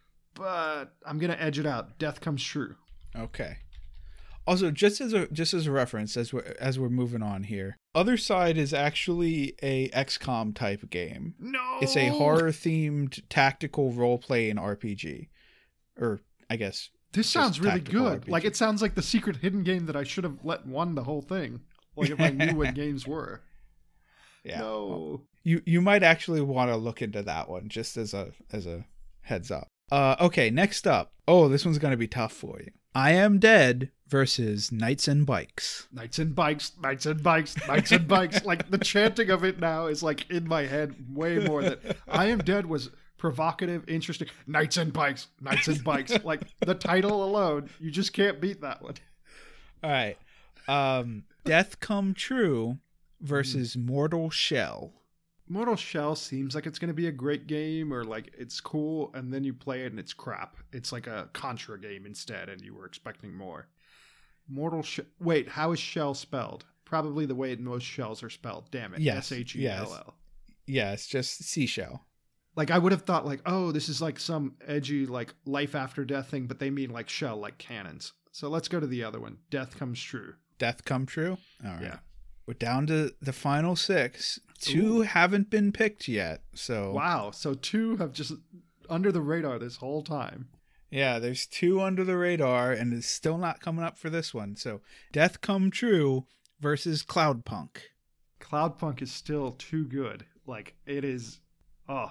But I'm gonna edge it out. Death Comes True. Okay. Also, just as a just as a reference, as we're as we're moving on here, Other Side is actually a X COM type game. No, it's a horror themed tactical role playing R P G, or I guess this sounds really good. R P G. Like it sounds like the secret hidden game that I should have let won the whole thing. Like if I knew what games were. Yeah. No. Well, you you might actually want to look into that one just as a as a heads up. Uh, okay, next up. Oh, this one's going to be tough for you. I Am Dead versus Knights and Bikes. Knights and Bikes, Knights and Bikes, Knights and Bikes. Like the chanting of it now is like in my head way more than I Am Dead was provocative, interesting. Knights and Bikes, Knights and Bikes. Like the title alone, you just can't beat that one. All right. Um, Death Come True versus mm. Mortal Shell. Mortal Shell seems like it's going to be a great game or like it's cool, and then you play it and it's crap. It's like a Contra game instead, and you were expecting more. Mortal Shell. Wait, how is Shell spelled? Probably the way most shells are spelled. Damn it. Yes. S H E L L. Yeah, it's just seashell. Like I would have thought like, oh, this is like some edgy like life after death thing, but they mean like shell, like cannons. So let's go to the other one. Death Comes True. Death Come True? All right. Yeah. We're down to the final six. Two Ooh. haven't been picked yet. So wow. So two have just under the radar this whole time. Yeah, there's two under the radar, and it's still not coming up for this one. So Death Come True versus Cloudpunk. Cloudpunk is still too good. Like it is. Oh,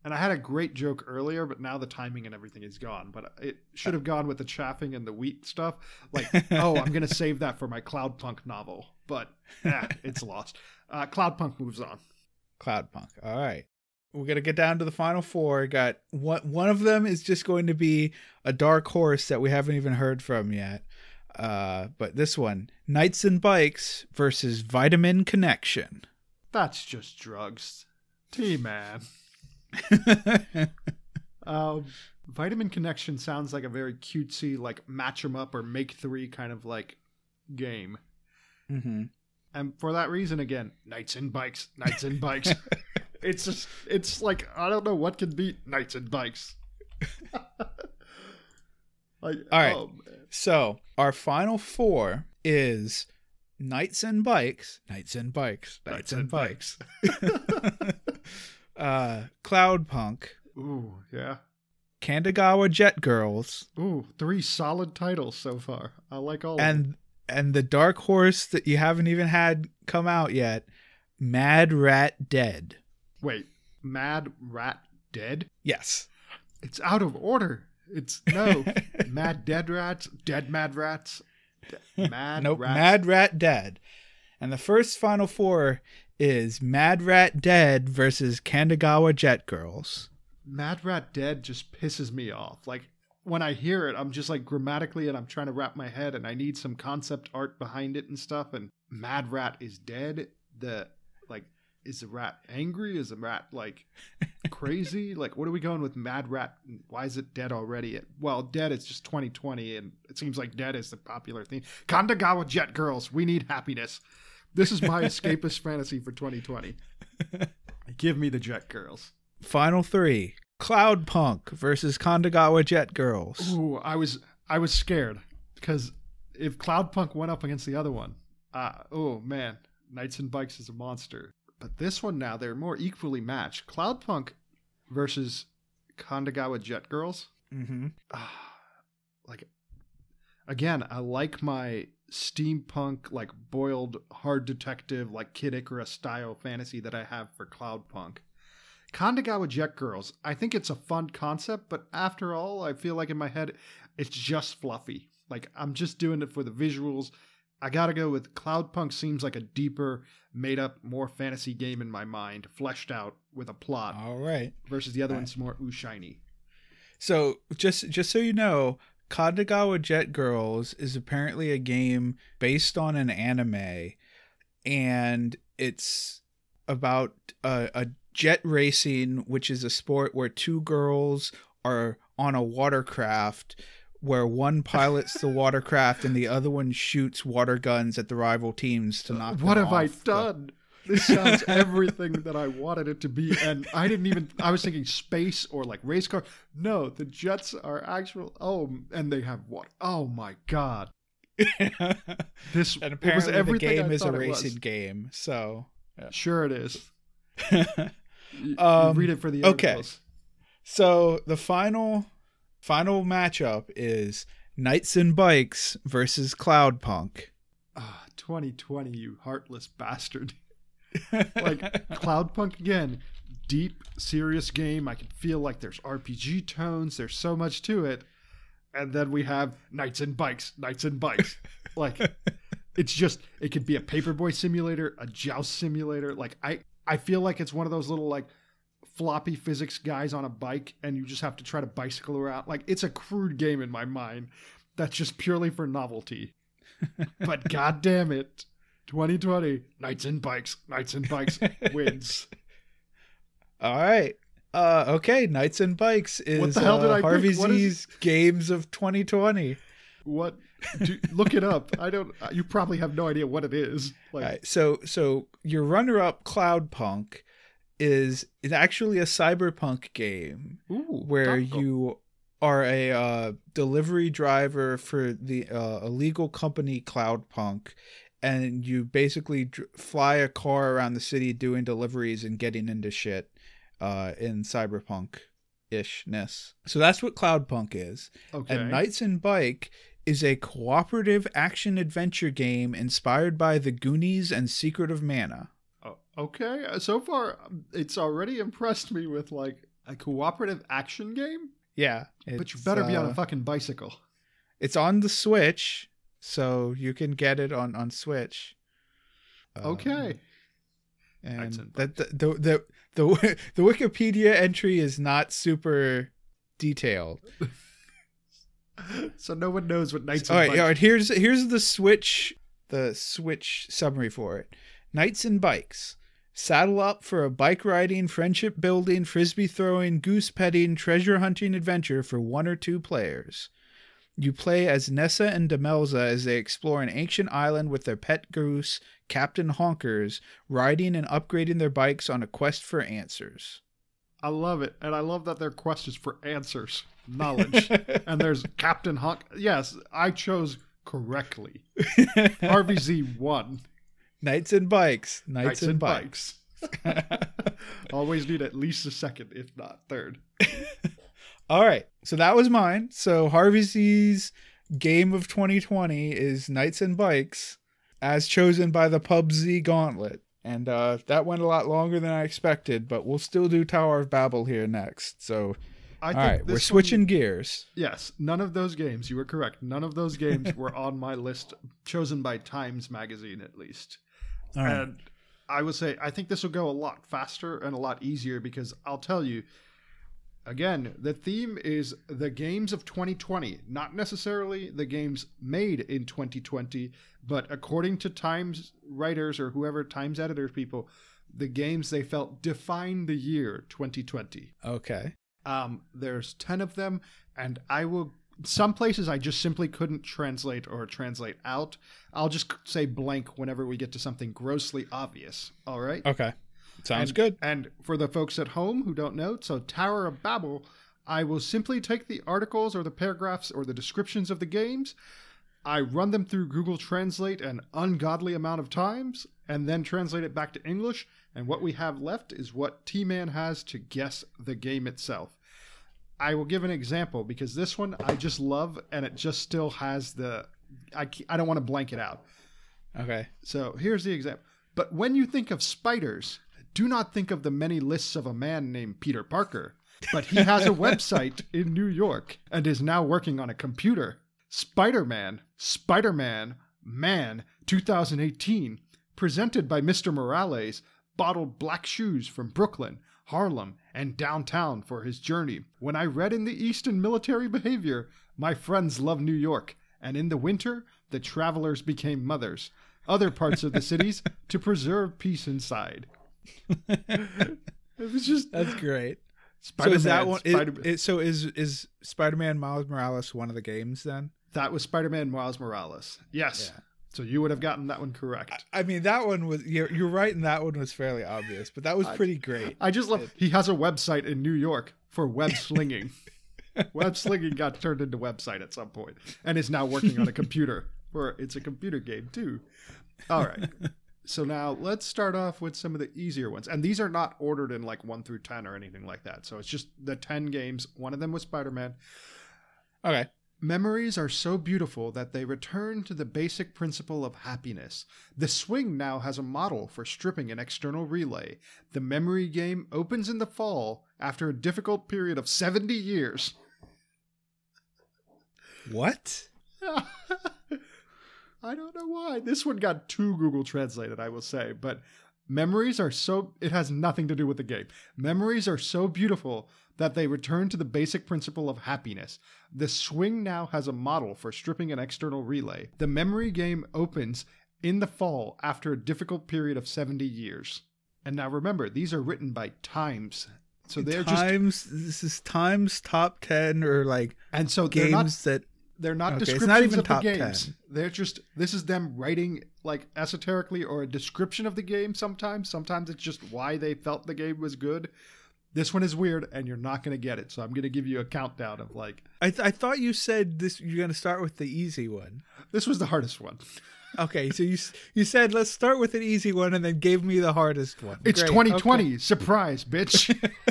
And I had a great joke earlier, but now the timing and everything is gone. But it should have gone with the chaffing and the wheat stuff. Like, oh, I'm going to save that for my Cloudpunk novel. But eh, it's lost. Uh, Cloudpunk moves on. Cloudpunk. All right. We're going to get down to the final four. Got one, one of them is just going to be a dark horse that we haven't even heard from yet. Uh, but this one, Knights and Bikes versus Vitamin Connection. That's just drugs. T-Man. um, Vitamin Connection sounds like a very cutesy, like match 'em up or make three kind of like game. Mm-hmm. And for that reason, again, Knights and Bikes, Knights and Bikes. It's just, it's like, I don't know what can beat Knights and Bikes. Like, all right. Oh, so our final four is Knights and Bikes, Knights and Bikes, Knights, Knights and, and Bikes. uh, Cloudpunk. Ooh, yeah. Kandagawa Jet Girls. Ooh, three solid titles so far. I like all and, of them. And the dark horse that you haven't even had come out yet, Mad Rat Dead. Wait, Mad Rat Dead? Yes. It's out of order. It's no Mad Dead Rats, Dead Mad Rats, de- Mad nope, Rats. Mad Rat Dead. And the first final four is Mad Rat Dead versus Kandagawa Jet Girls. Mad Rat Dead just pisses me off. Like, when I hear it, I'm just like grammatically and I'm trying to wrap my head and I need some concept art behind it and stuff. And Mad Rat is dead. The, like, is the rat angry? Is the rat, like, crazy? Like, what are we going with Mad Rat? Why is it dead already? Well, dead is just twenty twenty, and it seems like dead is the popular theme. Kandagawa Jet Girls, we need happiness. This is my escapist fantasy for twenty twenty. Give me the Jet Girls. Final three. Cloudpunk versus Kandagawa Jet Girls. Ooh, I was I was scared, because if Cloudpunk went up against the other one, uh, oh, man, Knights and Bikes is a monster. But this one now, they're more equally matched. Cloudpunk versus Kandagawa Jet Girls. Mm-hmm. Uh, like, again, I like my steampunk, like boiled hard detective, like Kid Icarus style fantasy that I have for Cloudpunk. Kandagawa Jet Girls, I think it's a fun concept, but after all, I feel like in my head, it's just fluffy. Like, I'm just doing it for the visuals. I gotta go with Cloudpunk. Seems like a deeper, made up, more fantasy game in my mind, fleshed out with a plot. All right. Versus the other All one's more ooh shiny. So just just so you know, Kandagawa Jet Girls is apparently a game based on an anime, and it's about a, a jet racing, which is a sport where two girls are on a watercraft, where one pilots the watercraft and the other one shoots water guns at the rival teams to knock them What have off. I done? This sounds everything that I wanted it to be, and I didn't even, I was thinking space or like race car. No, the jets are actual, oh, and they have what? Oh my God. This and it apparently was the everything game I is a thought it racing was. game, so... Yeah. Sure it is. You, um, you read it for the okay. articles. So the final final matchup is Knights and Bikes versus Cloudpunk. Ah, twenty twenty, you heartless bastard. Like, Cloudpunk again, deep, serious game. I can feel like there's R P G tones. There's so much to it. And then we have Knights and Bikes, Knights and Bikes. Like, it's just, it could be a paperboy simulator, a joust simulator. Like, I, I feel like it's one of those little, like, floppy physics guys on a bike, and you just have to try to bicycle around. Like, it's a crude game in my mind that's just purely for novelty. But God damn it, twenty twenty, Knights and Bikes, Knights and Bikes wins. All right. Uh, okay, Knights and Bikes is What the hell did uh, I pick? Harvey What is- Z's Games of twenty twenty. What? Do, look it up. I don't. You probably have no idea what it is. Like, All right, so so your runner-up Cloudpunk is is actually a cyberpunk game ooh, where taco. you are a uh, delivery driver for the uh, illegal company Cloudpunk, and you basically dr- fly a car around the city doing deliveries and getting into shit uh, in cyberpunk-ishness. So that's what Cloudpunk is. Okay. And Knights and Bike is a cooperative action-adventure game inspired by The Goonies and Secret of Mana. Oh, okay. So far, it's already impressed me with like A cooperative action game? Yeah. But you better be on uh, a fucking bicycle. It's on the Switch, so you can get it on, on Switch. Okay. Um, and Knights and that the, the the the the Wikipedia entry is not super detailed. So no one knows what Knights All and right, Bikes. all right. Here's here's the Switch the Switch summary for it. Knights and Bikes. Saddle up for a bike riding, friendship building, frisbee throwing, goose petting, treasure hunting adventure for one or two players. You play as Nessa and Demelza as they explore an ancient island with their pet goose, Captain Honkers, riding and upgrading their bikes on a quest for answers. I love it. And I love that their quest is for answers, knowledge. And there's Captain Honk. Yes, I chose correctly. Harvey Z won. Knights and Bikes. Knights, Knights and, and Bikes. Always need at least a second, if not third. All right. So that was mine. So Harvey Z's game of twenty twenty is Knights and Bikes, as chosen by the P U B Z Gauntlet. And uh, that went a lot longer than I expected, but we'll still do Tower of Babel here next. So, I all think right, this we're switching one- gears. Yes, none of those games, you were correct. None of those games were on my list, chosen by Times Magazine at least. All right. And I would say, I think this will go a lot faster and a lot easier because I'll tell you, again, the theme is the games of twenty twenty, not necessarily the games made in twenty twenty, but according to Times writers or whoever, Times editors people, the games they felt define the year twenty twenty. Okay. Um, there's ten of them, and I will... Some places I just simply couldn't translate or translate out. I'll just say blank whenever we get to something grossly obvious. All right? Okay. Sounds and, good. And for the folks at home who don't know, so Tower of Babel, I will simply take the articles or the paragraphs or the descriptions of the games. I run them through Google Translate an ungodly amount of times and then translate it back to English. And what we have left is what T-Man has to guess the game itself. I will give an example because this one I just love and it just still has the... I, I don't want to blank it out. Okay. So here's the example. But when you think of spiders, do not think of the many lists of a man named Peter Parker. But he has a website in New York and is now working on a computer. Spider-Man, Spider-Man, Man, twenty eighteen, presented by Mister Morales, bottled black shoes from Brooklyn, Harlem, and downtown for his journey. When I read in the Eastern military behavior, my friends love New York, and in the winter, the travelers became mothers. Other parts of the cities to preserve peace inside. It was just That's great. Spider-Man. So is that one? Spider- It, it, so is is Spider-Man Miles Morales one of the games then? that was Spider-Man Miles Morales. Yes. Yeah. So you would have gotten that one correct. I mean, that one was you're, you're right, and that one was fairly obvious, but that was pretty great. I just love. He has a website in New York for web slinging. Web slinging got turned into website at some point, and is now working on a computer. Where it's a computer game too. All right. So now let's start off with some of the easier ones, and these are not ordered in like one through ten or anything like that. So it's just the ten games. One of them was Spider-Man. Okay. Memories are so beautiful that they return to the basic principle of happiness. The Swing now has a model for stripping an external relay. The memory game opens in the fall after a difficult period of seventy years. What? I don't know why. This one got too Google translated, I will say, but memories are so... It has nothing to do with the game. Memories are so beautiful that they return to the basic principle of happiness. The Swing now has a model for stripping an external relay. The memory game opens in the fall after a difficult period of seventy years. And now remember, these are written by Times. So they're Times, just... This is Times top ten or like and so games not, that... They're not okay, descriptions it's not even of top the games. ten. They're just, this is them writing like esoterically or a description of the game sometimes. Sometimes it's just why they felt the game was good. This one is weird and you're not going to get it. So I'm going to give you a countdown of like... I, th- I thought you said this. You're going to start with the easy one. This was the hardest one. Okay, so you you said let's start with an easy one and then gave me the hardest one. It's Great. twenty twenty. Okay. Surprise, bitch.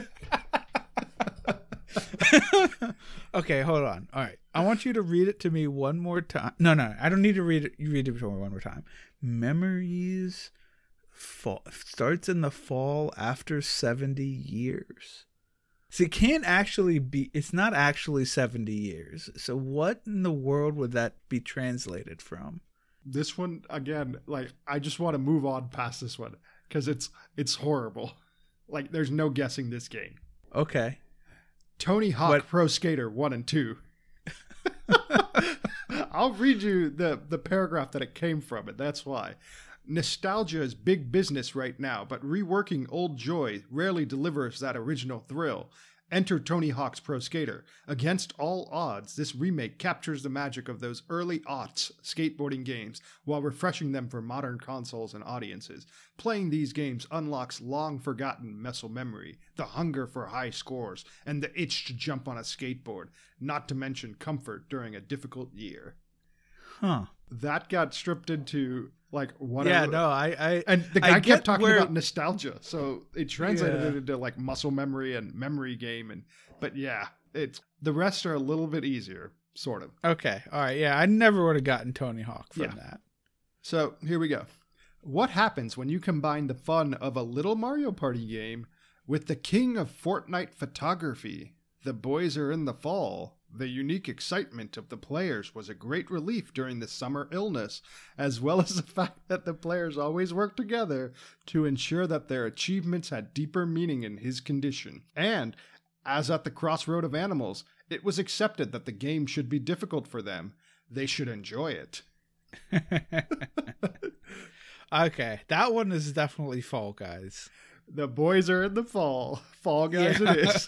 Okay, hold on. All right. I want you to read it to me one more time. No, no, I don't need to read it. You read it to me one more time. Memories fall, starts in the fall after seventy years. So it can't actually be, it's not actually seventy years. So what in the world would that be translated from? This one, again, like, I just want to move on past this one because it's it's horrible. Like, there's no guessing this game. Okay. Tony Hawk What? Pro Skater one and two. I'll read you the, the paragraph that it came from, and that's why. Nostalgia is big business right now, but reworking old joy rarely delivers that original thrill. Enter Tony Hawk's Pro Skater. Against all odds, this remake captures the magic of those early aughts skateboarding games while refreshing them for modern consoles and audiences. Playing these games unlocks long-forgotten muscle memory, the hunger for high scores, and the itch to jump on a skateboard, not to mention comfort during a difficult year. Huh. That got stripped into, like, whatever. Yeah, no, I... I And the guy I kept get talking where- about nostalgia, so it translated Yeah. it into like muscle memory and memory game, and but yeah, it's the rest are a little bit easier, sort of. Okay, all right, yeah, I never would have gotten Tony Hawk from Yeah. that. So here we go. What happens when you combine the fun of a little Mario Party game with the king of Fortnite photography? The boys are in the fall. The unique excitement of the players was a great relief during the summer illness, as well as the fact that the players always worked together to ensure that their achievements had deeper meaning in his condition. And, as at the crossroad of animals, it was accepted that the game should be difficult for them. They should enjoy it. Okay, that one is definitely Fall Guys. The boys are in the fall. Fall Guys it is.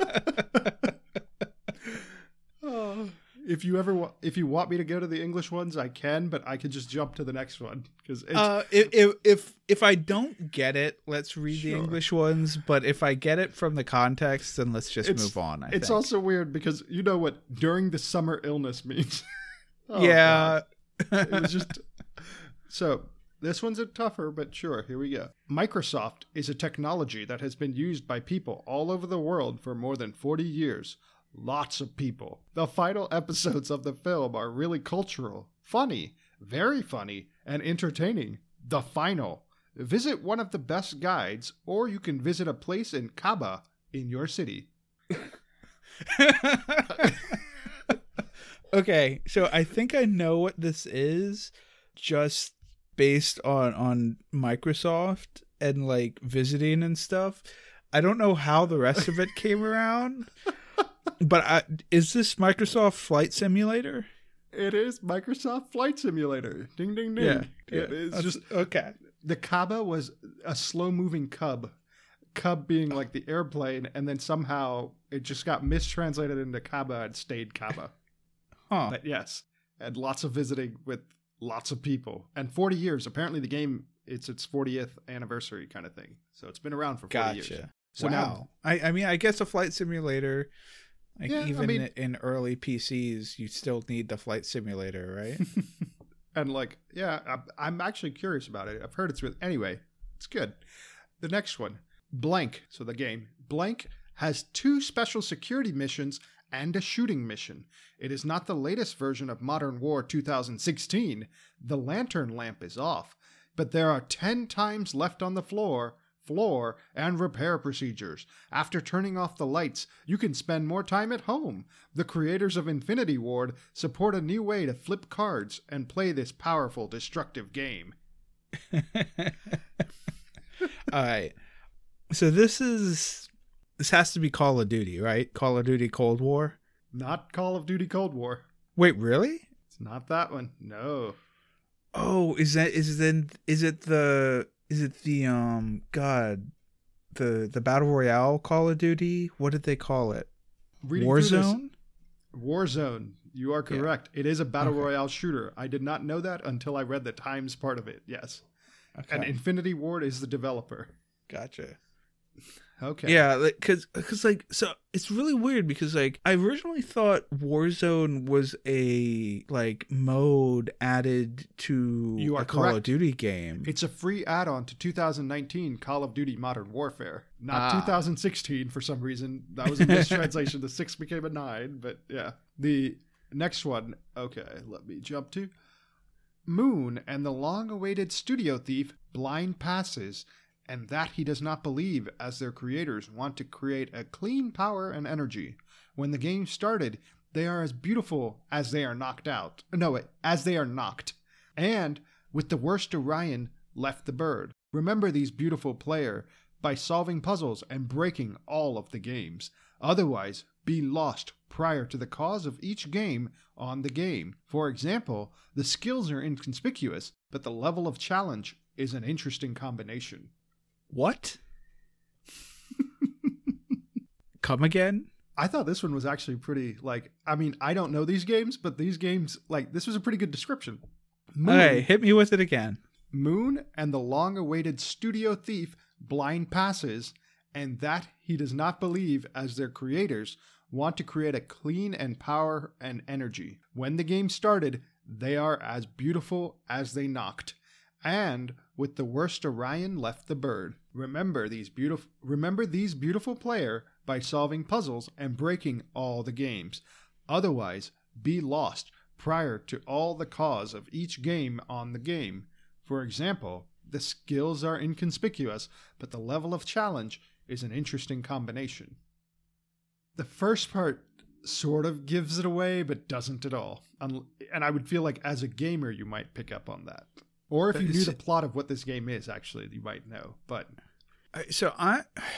Oh, if you ever wa- if you want me to go to the English ones, I can, but I could just jump to the next one because it's Uh, if, if if if I don't get it, let's read the Sure. English ones. But if I get it from the context, then let's just It's- move on. I it's think. also weird because you know what during the summer illness means. Oh, yeah. God. It was just so. This one's a tougher, but sure, here we go. Microsoft is a technology that has been used by people all over the world for more than forty years. Lots of people. The final episodes of the film are really cultural, funny, very funny, and entertaining. The final. Visit one of the best guides, or you can visit a place in Kaaba in your city. Okay, so I think I know what this is, just based on on Microsoft and like visiting and stuff. I don't know how the rest of it came around, but I, is this Microsoft Flight Simulator? It is Microsoft Flight Simulator. Ding, ding, ding. Yeah, It is That's- just okay. the Kaaba was a slow-moving cub. Cub being like the airplane, and then somehow it just got mistranslated into Kaaba and stayed Kaaba. Huh. But yes, and lots of visiting with lots of people. And forty years. Apparently the game, it's its fortieth anniversary kind of thing. So it's been around for forty Gotcha. years. So wow. now, I, I mean, I guess a flight simulator, like Yeah, I even mean- in early P Cs, you still need the flight simulator, right? and like, yeah, I'm, I'm actually curious about it. I've heard it's really, anyway, it's good. The next one, Blank. So the game, Blank has two special security missions and a shooting mission. It is not the latest version of Modern War two thousand sixteen. The lantern lamp is off, but there are ten times left on the floor, floor, and repair procedures. After turning off the lights, you can spend more time at home. The creators of Infinity Ward support a new way to flip cards and play this powerful, destructive game. All right. So this is this has to be Call of Duty, right? Call of Duty Cold War. Not Call of Duty Cold War. Wait, really? It's not that one. No. Oh, is that is then is it the is it the um God the the Battle Royale Call of Duty? What did they call it? Reading through this- Warzone? Warzone. You are Yeah. correct. It is a battle Okay. royale shooter. I did not know that until I read the Times part of it. Yes. Okay. And Infinity Ward is the developer. Gotcha. Okay. Yeah, like, cause, cause, like, so it's really weird because, like, I originally thought Warzone was a like mode added to You are a Call of correct. Duty game. It's a free add-on to two thousand nineteen Call of Duty Modern Warfare. Not Ah. two thousand sixteen for some reason. That was a mistranslation. The six became a nine, but yeah. The next one, okay, let me jump to Moon and the long-awaited studio thief Blind Passes. and that he does not believe, as their creators want to create a clean power and energy. When the game started, they are as beautiful as they are knocked out. No, as they are knocked. And with the worst Orion left the bird. Remember these beautiful player by solving puzzles and breaking all of the games. Otherwise, be lost prior to the cause of each game on the game. For example, the skills are inconspicuous, but the level of challenge is an interesting combination. What? Come again? I thought this one was actually pretty, like, I mean, I don't know these games, but these games, like, this was a pretty good description. Moon, okay, hit me with it again. Moon and the long-awaited studio thief blind passes, and that he does not believe, as their creators want to create a clean and power and energy. When the game started, they are as beautiful as they knocked. And with the worst Orion left the bird. Remember these beautiful remember these beautiful player by solving puzzles and breaking all the games. Otherwise, be lost prior to all the cause of each game on the game. For example, the skills are inconspicuous, but the level of challenge is an interesting combination. The first part sort of gives it away, but doesn't at all. And I would feel like as a gamer, you might pick up on that. Or if you knew the plot of what this game is, actually, you might know. But so I,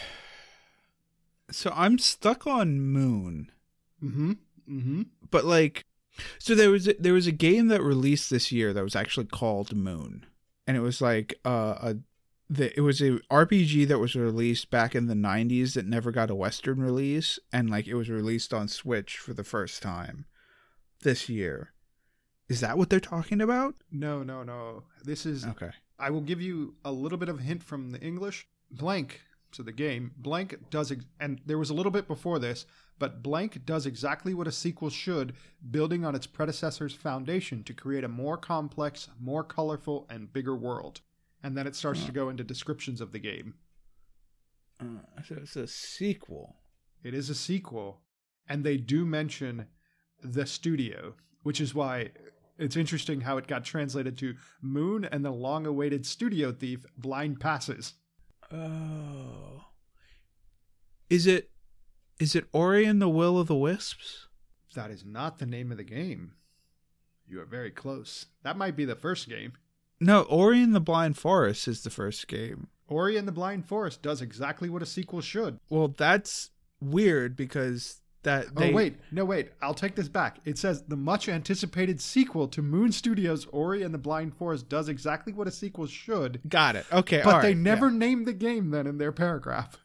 so I'm stuck on Moon. Mm-hmm. Mm-hmm. But like, so there was a, there was a game that released this year that was actually called Moon, and it was like uh, a the, it was a R P G that was released back in the nineties that never got a Western release, and like it was released on Switch for the first time this year. Is that what they're talking about? No, no, no. This is... Okay. I will give you a little bit of a hint from the English. Blank, so the game, Blank does... Ex- and there was a little bit before this, but Blank does exactly what a sequel should, building on its predecessor's foundation to create a more complex, more colorful, and bigger world. And then it starts oh. to go into descriptions of the game. Uh, so it's a sequel. It is a sequel. And they do mention the studio, which is why... It's interesting how it got translated to Moon and the long-awaited studio thief blind passes. Oh. Is it is it Ori and the Will of the Wisps? That is not the name of the game. You are very close. That might be the first game. No, Ori and the Blind Forest is the first game. Ori and the Blind Forest does exactly what a sequel should. Well, that's weird because... That they... Oh, wait. No, wait. I'll take this back. It says the much anticipated sequel to Moon Studios' Ori and the Blind Forest does exactly what a sequel should. Got it. Okay. But all they right, never yeah. named the game then in their paragraph.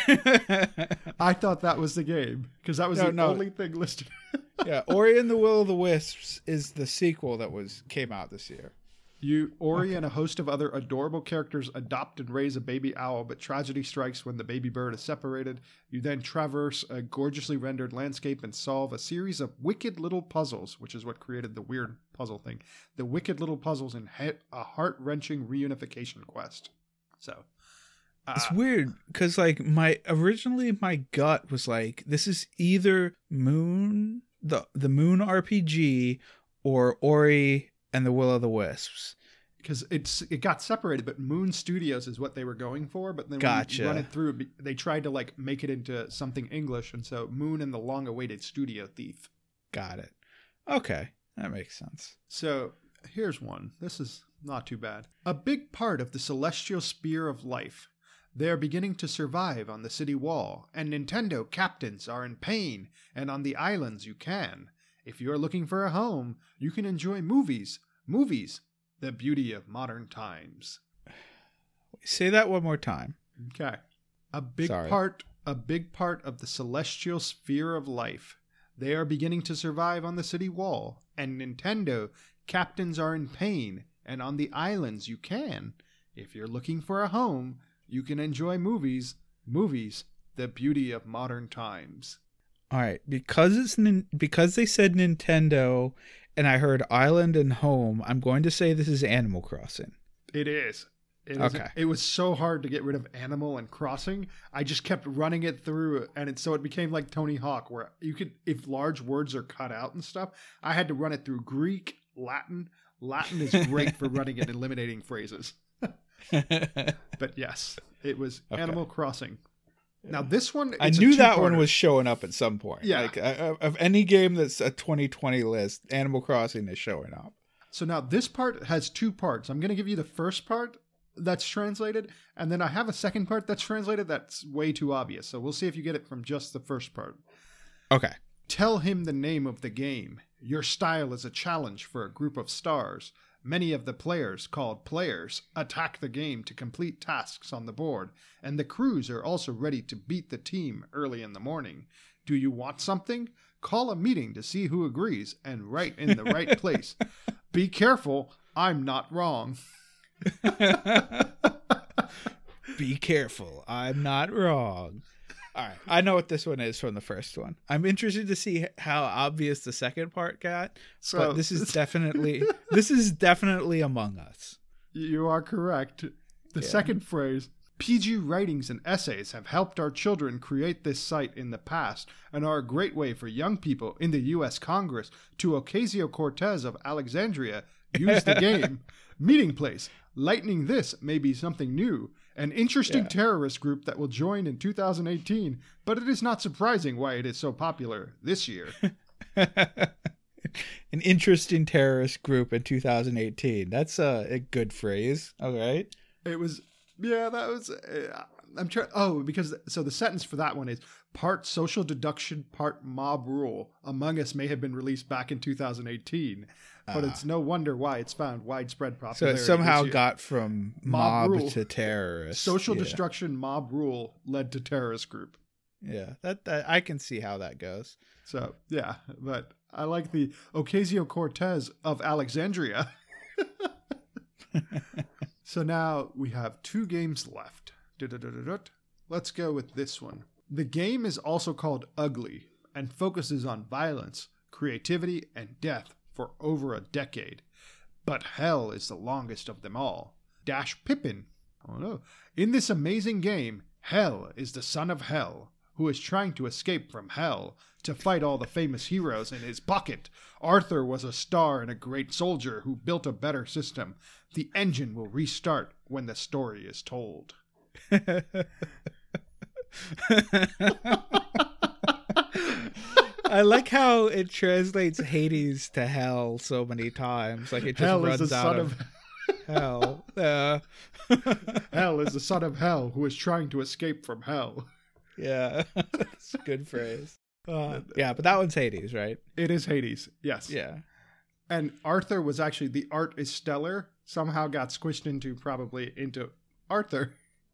I thought that was the game because that was no, the no. only thing listed. Yeah. Ori and the Will of the Wisps is the sequel that was came out this year. You, Ori okay. and a host of other adorable characters adopt and raise a baby owl, but tragedy strikes when the baby bird is separated. You then traverse a gorgeously rendered landscape and solve a series of wicked little puzzles, which is what created the weird puzzle thing. The wicked little puzzles in a heart-wrenching reunification quest. So... Uh, it's weird, because like my originally my gut was like, this is either Moon, the, the Moon R P G, or Ori... and the Will of the Wisps, because it's it got separated, but Moon Studios is what they were going for. But then gotcha. when you run it through, they tried to like make it into something English, and so Moon and the long-awaited studio thief. Got it. Okay, that makes sense. So here's one. This is not too bad. A big part of the celestial sphere of life. They are beginning to survive on the city wall, and Nintendo captains are in pain, and on the islands you can. If you are looking for a home, you can enjoy movies. Movies, the beauty of modern times. Say that one more time. Okay. A big Sorry. part, a big part of the celestial sphere of life. They are beginning to survive on the city wall, and Nintendo captains are in pain, and on the islands you can. If you're looking for a home, you can enjoy movies. Movies, the beauty of modern times. All right, because it's because they said Nintendo and I heard island and home, I'm going to say this is Animal Crossing. It is. It okay. Is, it was so hard to get rid of Animal and Crossing. I just kept running it through, and it, so it became like Tony Hawk, where you could, if large words are cut out and stuff, I had to run it through Greek, Latin. Latin is great for running and eliminating phrases. But yes, it was Okay. Animal Crossing. Now this one, I it's a knew that one two-parter. was showing up at some point. Yeah. Like uh, of any game that's a twenty twenty list, Animal Crossing is showing up. So now this part has two parts. I'm going to give you the first part that's translated, and then I have a second part that's translated that's way too obvious. So we'll see if you get it from just the first part. Okay. Tell him the name of the game. Your style is a challenge for a group of stars. Many of the players, called players, attack the game to complete tasks on the board, and the crews are also ready to beat the team early in the morning. Do you want something? Call a meeting to see who agrees and write in the right place. Be careful, I'm not wrong. Be careful, I'm not wrong. All right, I know what this one is from the first one. I'm interested to see how obvious the second part got, So but this is definitely this is definitely Among Us. You are correct. The Yeah. second phrase, P G writings and essays have helped our children create this site in the past and are a great way for young people in the U S Congress to Ocasio-Cortez of Alexandria use the game. Meeting place. Lightning this may be something new. An interesting Yeah. terrorist group that will join in two thousand eighteen, but it is not surprising why it is so popular this year. An interesting terrorist group in two thousand eighteen. That's a, a good phrase. All right. It was, yeah, that was, uh, I'm trying, oh, because, so the sentence for that one is, part social deduction, part mob rule. Among Us may have been released back in two thousand eighteen, but Ah. it's no wonder why it's found widespread So popularity. it somehow this year. got from Mob mob, rule. to terrorist. Social yeah. destruction, mob rule led to terrorist group. Yeah, that, that I can see how that goes. So, yeah, but I like the Ocasio-Cortez of Alexandria. So now we have two games left. Du-du-du-du-du. Let's go with this one. The game is also called Ugly and focuses on violence, creativity, and death for over a decade. But hell is the longest of them all. Dash Pippin. Oh no. In this amazing game, Hell is the son of Hell, who is trying to escape from Hell to fight all the famous heroes in his pocket. Arthur was a star and a great soldier who built a better system. The engine will restart when the story is told. I like how it translates Hades to hell so many times. Like it just Hell runs is the out son of, of hell. Yeah. Hell is the son of Hell who is trying to escape from Hell. Yeah. That's a good phrase. Uh, yeah, but that one's Hades, right? It is Hades, yes. Yeah. And Arthur was actually, the art is stellar, somehow got squished into, probably, into Arthur.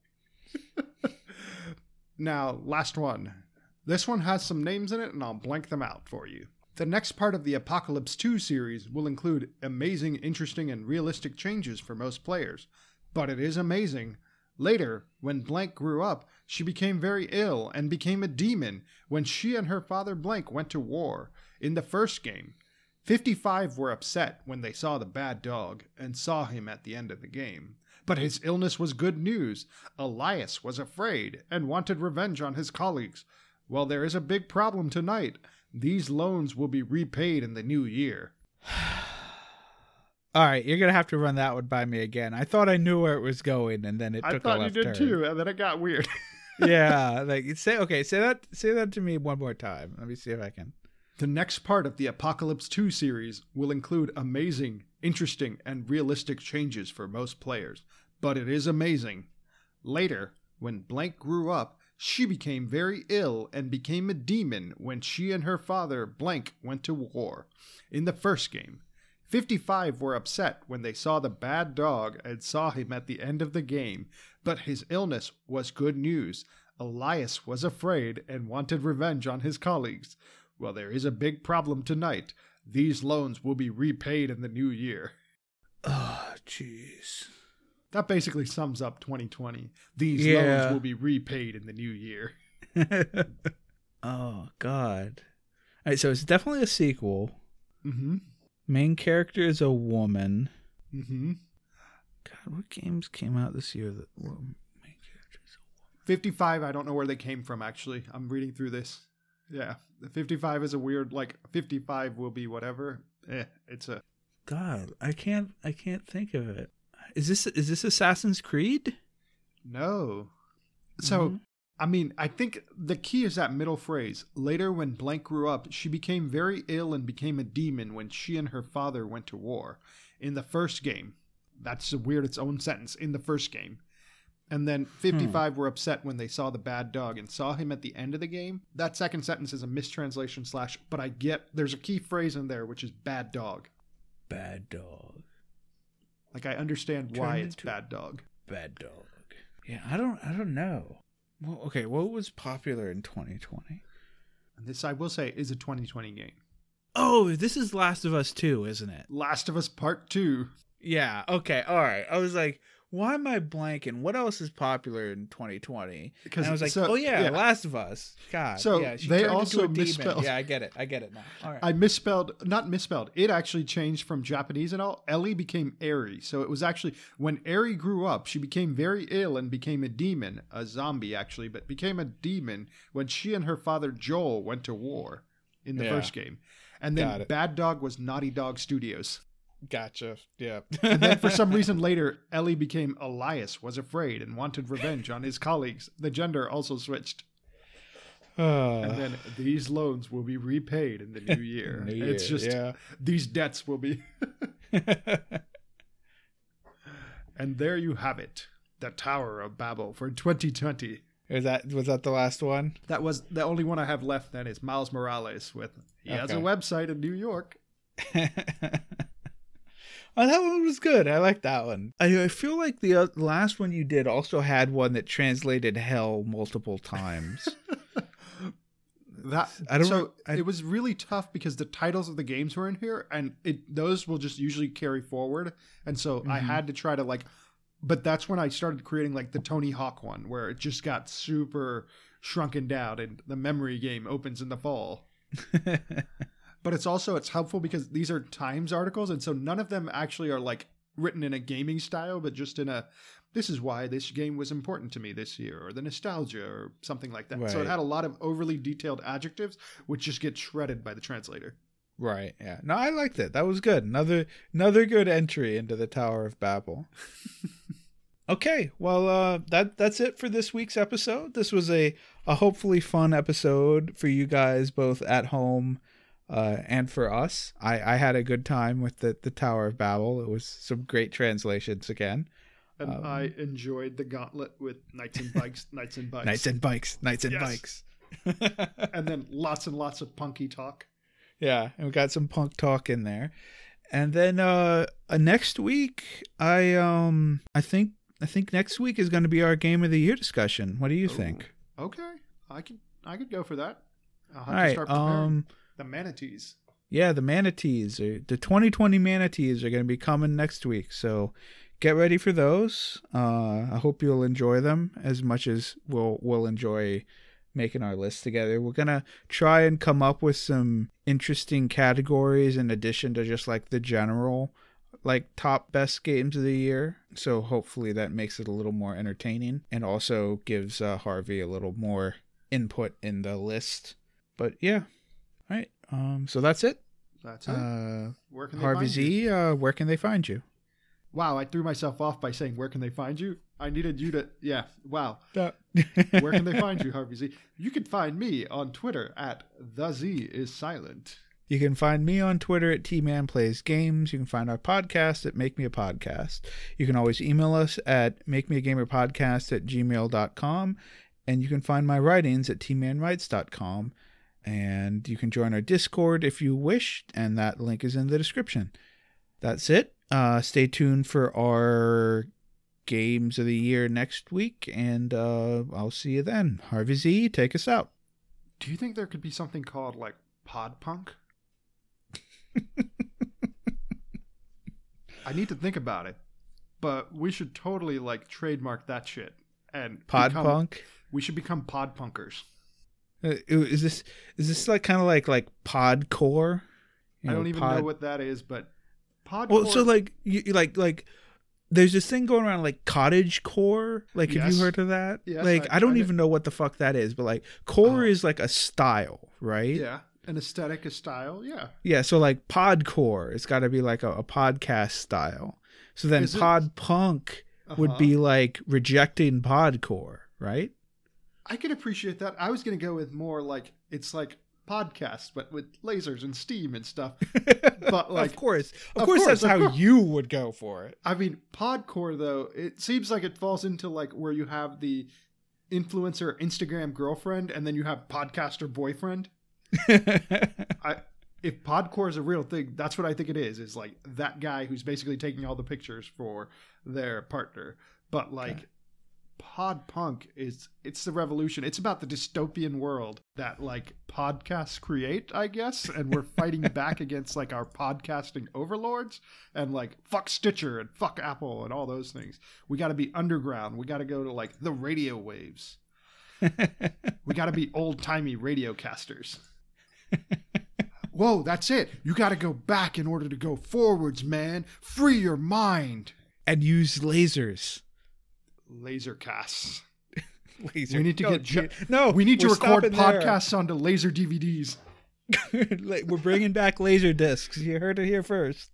Now, last one. This one has some names in it, and I'll blank them out for you. The next part of the Apocalypse two series will include amazing, interesting, and realistic changes for most players. But it is amazing. Later, when Blank grew up, she became very ill and became a demon when she and her father Blank went to war. In the first game, fifty-five were upset when they saw the bad dog and saw him at the end of the game. But his illness was good news. Elias was afraid and wanted revenge on his colleagues. Well, there is a big problem tonight. These loans will be repaid in the new year. All right, you're gonna have to run that one by me again. I thought I knew where it was going, and then it I took a thought you left did turn. too, and then it got weird. Yeah, like say okay, say that say that to me one more time. Let me see if I can. The next part of the Apocalypse two series will include amazing, interesting, and realistic changes for most players. But it is amazing. Later, when Blank grew up, she became very ill and became a demon when she and her father, Blank, went to war. In the first game, fifty-five were upset when they saw the bad dog and saw him at the end of the game, but his illness was good news. Elias was afraid and wanted revenge on his colleagues. Well, there is a big problem tonight. These loans will be repaid in the new year. Oh, jeez. That basically sums up twenty twenty. These Yeah. loans will be repaid in the new year. Oh God. All right, so it's definitely a sequel. Mm-hmm. Main character is a woman. Mm-hmm. God, what games came out this year that were main characters? fifty-five, I don't know where they came from, actually. I'm reading through this. Yeah, the fifty-five is a weird, like, fifty-five will be whatever. Eh, it's a... God, I can't. I can't think of it. Is this is this Assassin's Creed? No. So, Mhm. I mean, I think the key is that middle phrase. Later, when blank grew up, she became very ill and became a demon when she and her father went to war. In the first game. That's a weird, its own sentence. In the first game. And then fifty-five hmm. were upset when they saw the bad dog and saw him at the end of the game. That second sentence is a mistranslation slash, but I get, there's a key phrase in there, which is bad dog. Bad dog. Like, I understand Turned why it's into bad dog. Bad dog. Yeah, I don't I don't know. Well, okay, what was popular in twenty twenty? And this, I will say, is a twenty twenty game. Oh, this is Last of Us two, isn't it? Last of Us Part two. Yeah, okay, all right. I was like, why am I blanking? What else is popular in twenty twenty? Because I was like, so, oh yeah, yeah, Last of Us. God. So yeah, she they turned also into a misspelled. Demon. Yeah, I get it. I get it now. All right. I misspelled, not misspelled. It actually changed from Japanese and all. Ellie became Eri. So it was actually when Eri grew up, she became very ill and became a demon, a zombie actually, but became a demon when she and her father Joel went to war in the yeah. first game. And then Bad Dog was Naughty Dog Studios. Gotcha. Yeah. And then for some reason later, Ellie became Elias, was afraid, and wanted revenge on his colleagues. The gender also switched. Uh, and then these loans will be repaid in the new year. New year it's just, yeah. these debts will be. And there you have it. The Tower of Babel for twenty twenty. Is that, was that the last one? That was the only one I have left then is Miles Morales with, he okay. has a website in New York. Oh, that one was good. I like that one. I, I feel like the uh, last one you did also had one that translated hell multiple times. that I don't. So I, it was really tough because the titles of the games were in here, and it those will just usually carry forward. And so mm-hmm. I had to try to like, but that's when I started creating like the Tony Hawk one, where it just got super shrunken down, and the memory game opens in the fall. But it's also, it's helpful because these are Times articles. And so none of them actually are like written in a gaming style, but just in a, this is why this game was important to me this year, or the nostalgia or something like that. Right. So it had a lot of overly detailed adjectives, which just get shredded by the translator. Right. Yeah. No, I liked it. That was good. Another, another good entry into the Tower of Babel. Okay. Well, uh, that, that's it for this week's episode. This was a, a hopefully fun episode for you guys, both at home Uh, and for us. I, I had a good time with the, the Tower of Babel. It was some great translations again. And um, I enjoyed the gauntlet with Knights and Bikes, Knights and Bikes. Knights and Bikes, Knights and yes. Bikes. And then lots and lots of punky talk. Yeah, and we got some punk talk in there. And then uh, uh next week, I um I think I think next week is going to be our Game of the Year discussion. What do you Ooh, think? Okay, I could I could go for that. I'll have All to right, start preparing. Um, The manatees. Yeah, the manatees. Are, the twenty twenty manatees are going to be coming next week. So get ready for those. Uh, I hope you'll enjoy them as much as we'll, we'll enjoy making our list together. We're going to try and come up with some interesting categories in addition to just like the general, like top best games of the year. So hopefully that makes it a little more entertaining and also gives uh, Harvey a little more input in the list. But yeah. Right. Um, so that's it. That's it. Uh, where can they Harvey find Z, you? Uh, where can they find you? Wow, I threw myself off by saying, where can they find you? I needed you to, yeah, wow. Uh. Where can they find you, Harvey Z? You can find me on Twitter at the Z is silent. You can find me on Twitter at tmanplaysgames. You can find our podcast at Make Me a Podcast. You can always email us at makemeagamerpodcast at gmail dot com. And you can find my writings at tmanwrites dot com. And you can join our Discord if you wish, and that link is in the description. That's it. Uh, stay tuned for our games of the year next week, and uh, I'll see you then. Harvey Z, take us out. Do you think there could be something called, like, pod punk? I need to think about it, but we should totally, like, trademark that shit. And pod become, punk? We should become pod punkers. Uh, is this is this like kind of like like podcore? You know, I don't even pod... know what that is, but podcore. Well, so like you like like there's this thing going around like cottage core. Like, yes. Have you heard of that? Yes, like I, I don't I even know what the fuck that is, but like core oh. is like a style, right? Yeah, an aesthetic, a style. Yeah. Yeah. So like podcore, it's got to be like a, a podcast style. So then Is it- pod punk would Uh-huh. be like rejecting podcore, right? I can appreciate that. I was going to go with more like it's like podcasts, but with lasers and steam and stuff. But like, of course, of, of course, course, that's of how course. you would go for it. I mean, podcore though, it seems like it falls into like where you have the influencer Instagram girlfriend and then you have podcaster boyfriend. I if podcore is a real thing, that's what I think it is. Is like that guy who's basically taking all the pictures for their partner. But like Okay. pod punk is it's the revolution. It's about the dystopian world that like podcasts create, I guess, and we're fighting back against like our podcasting overlords and like fuck Stitcher and fuck Apple and all those things. We got to be underground. We got to go to like the radio waves. We got to be old-timey radio casters. Whoa, that's it. You got to go back in order to go forwards, man. Free your mind. And use lasers. Laser casts. Laser. We need to No, get ju- no. We need to we're record stopping there. podcasts onto laser D V Ds. Like, we're bringing back laser discs. You heard it here first.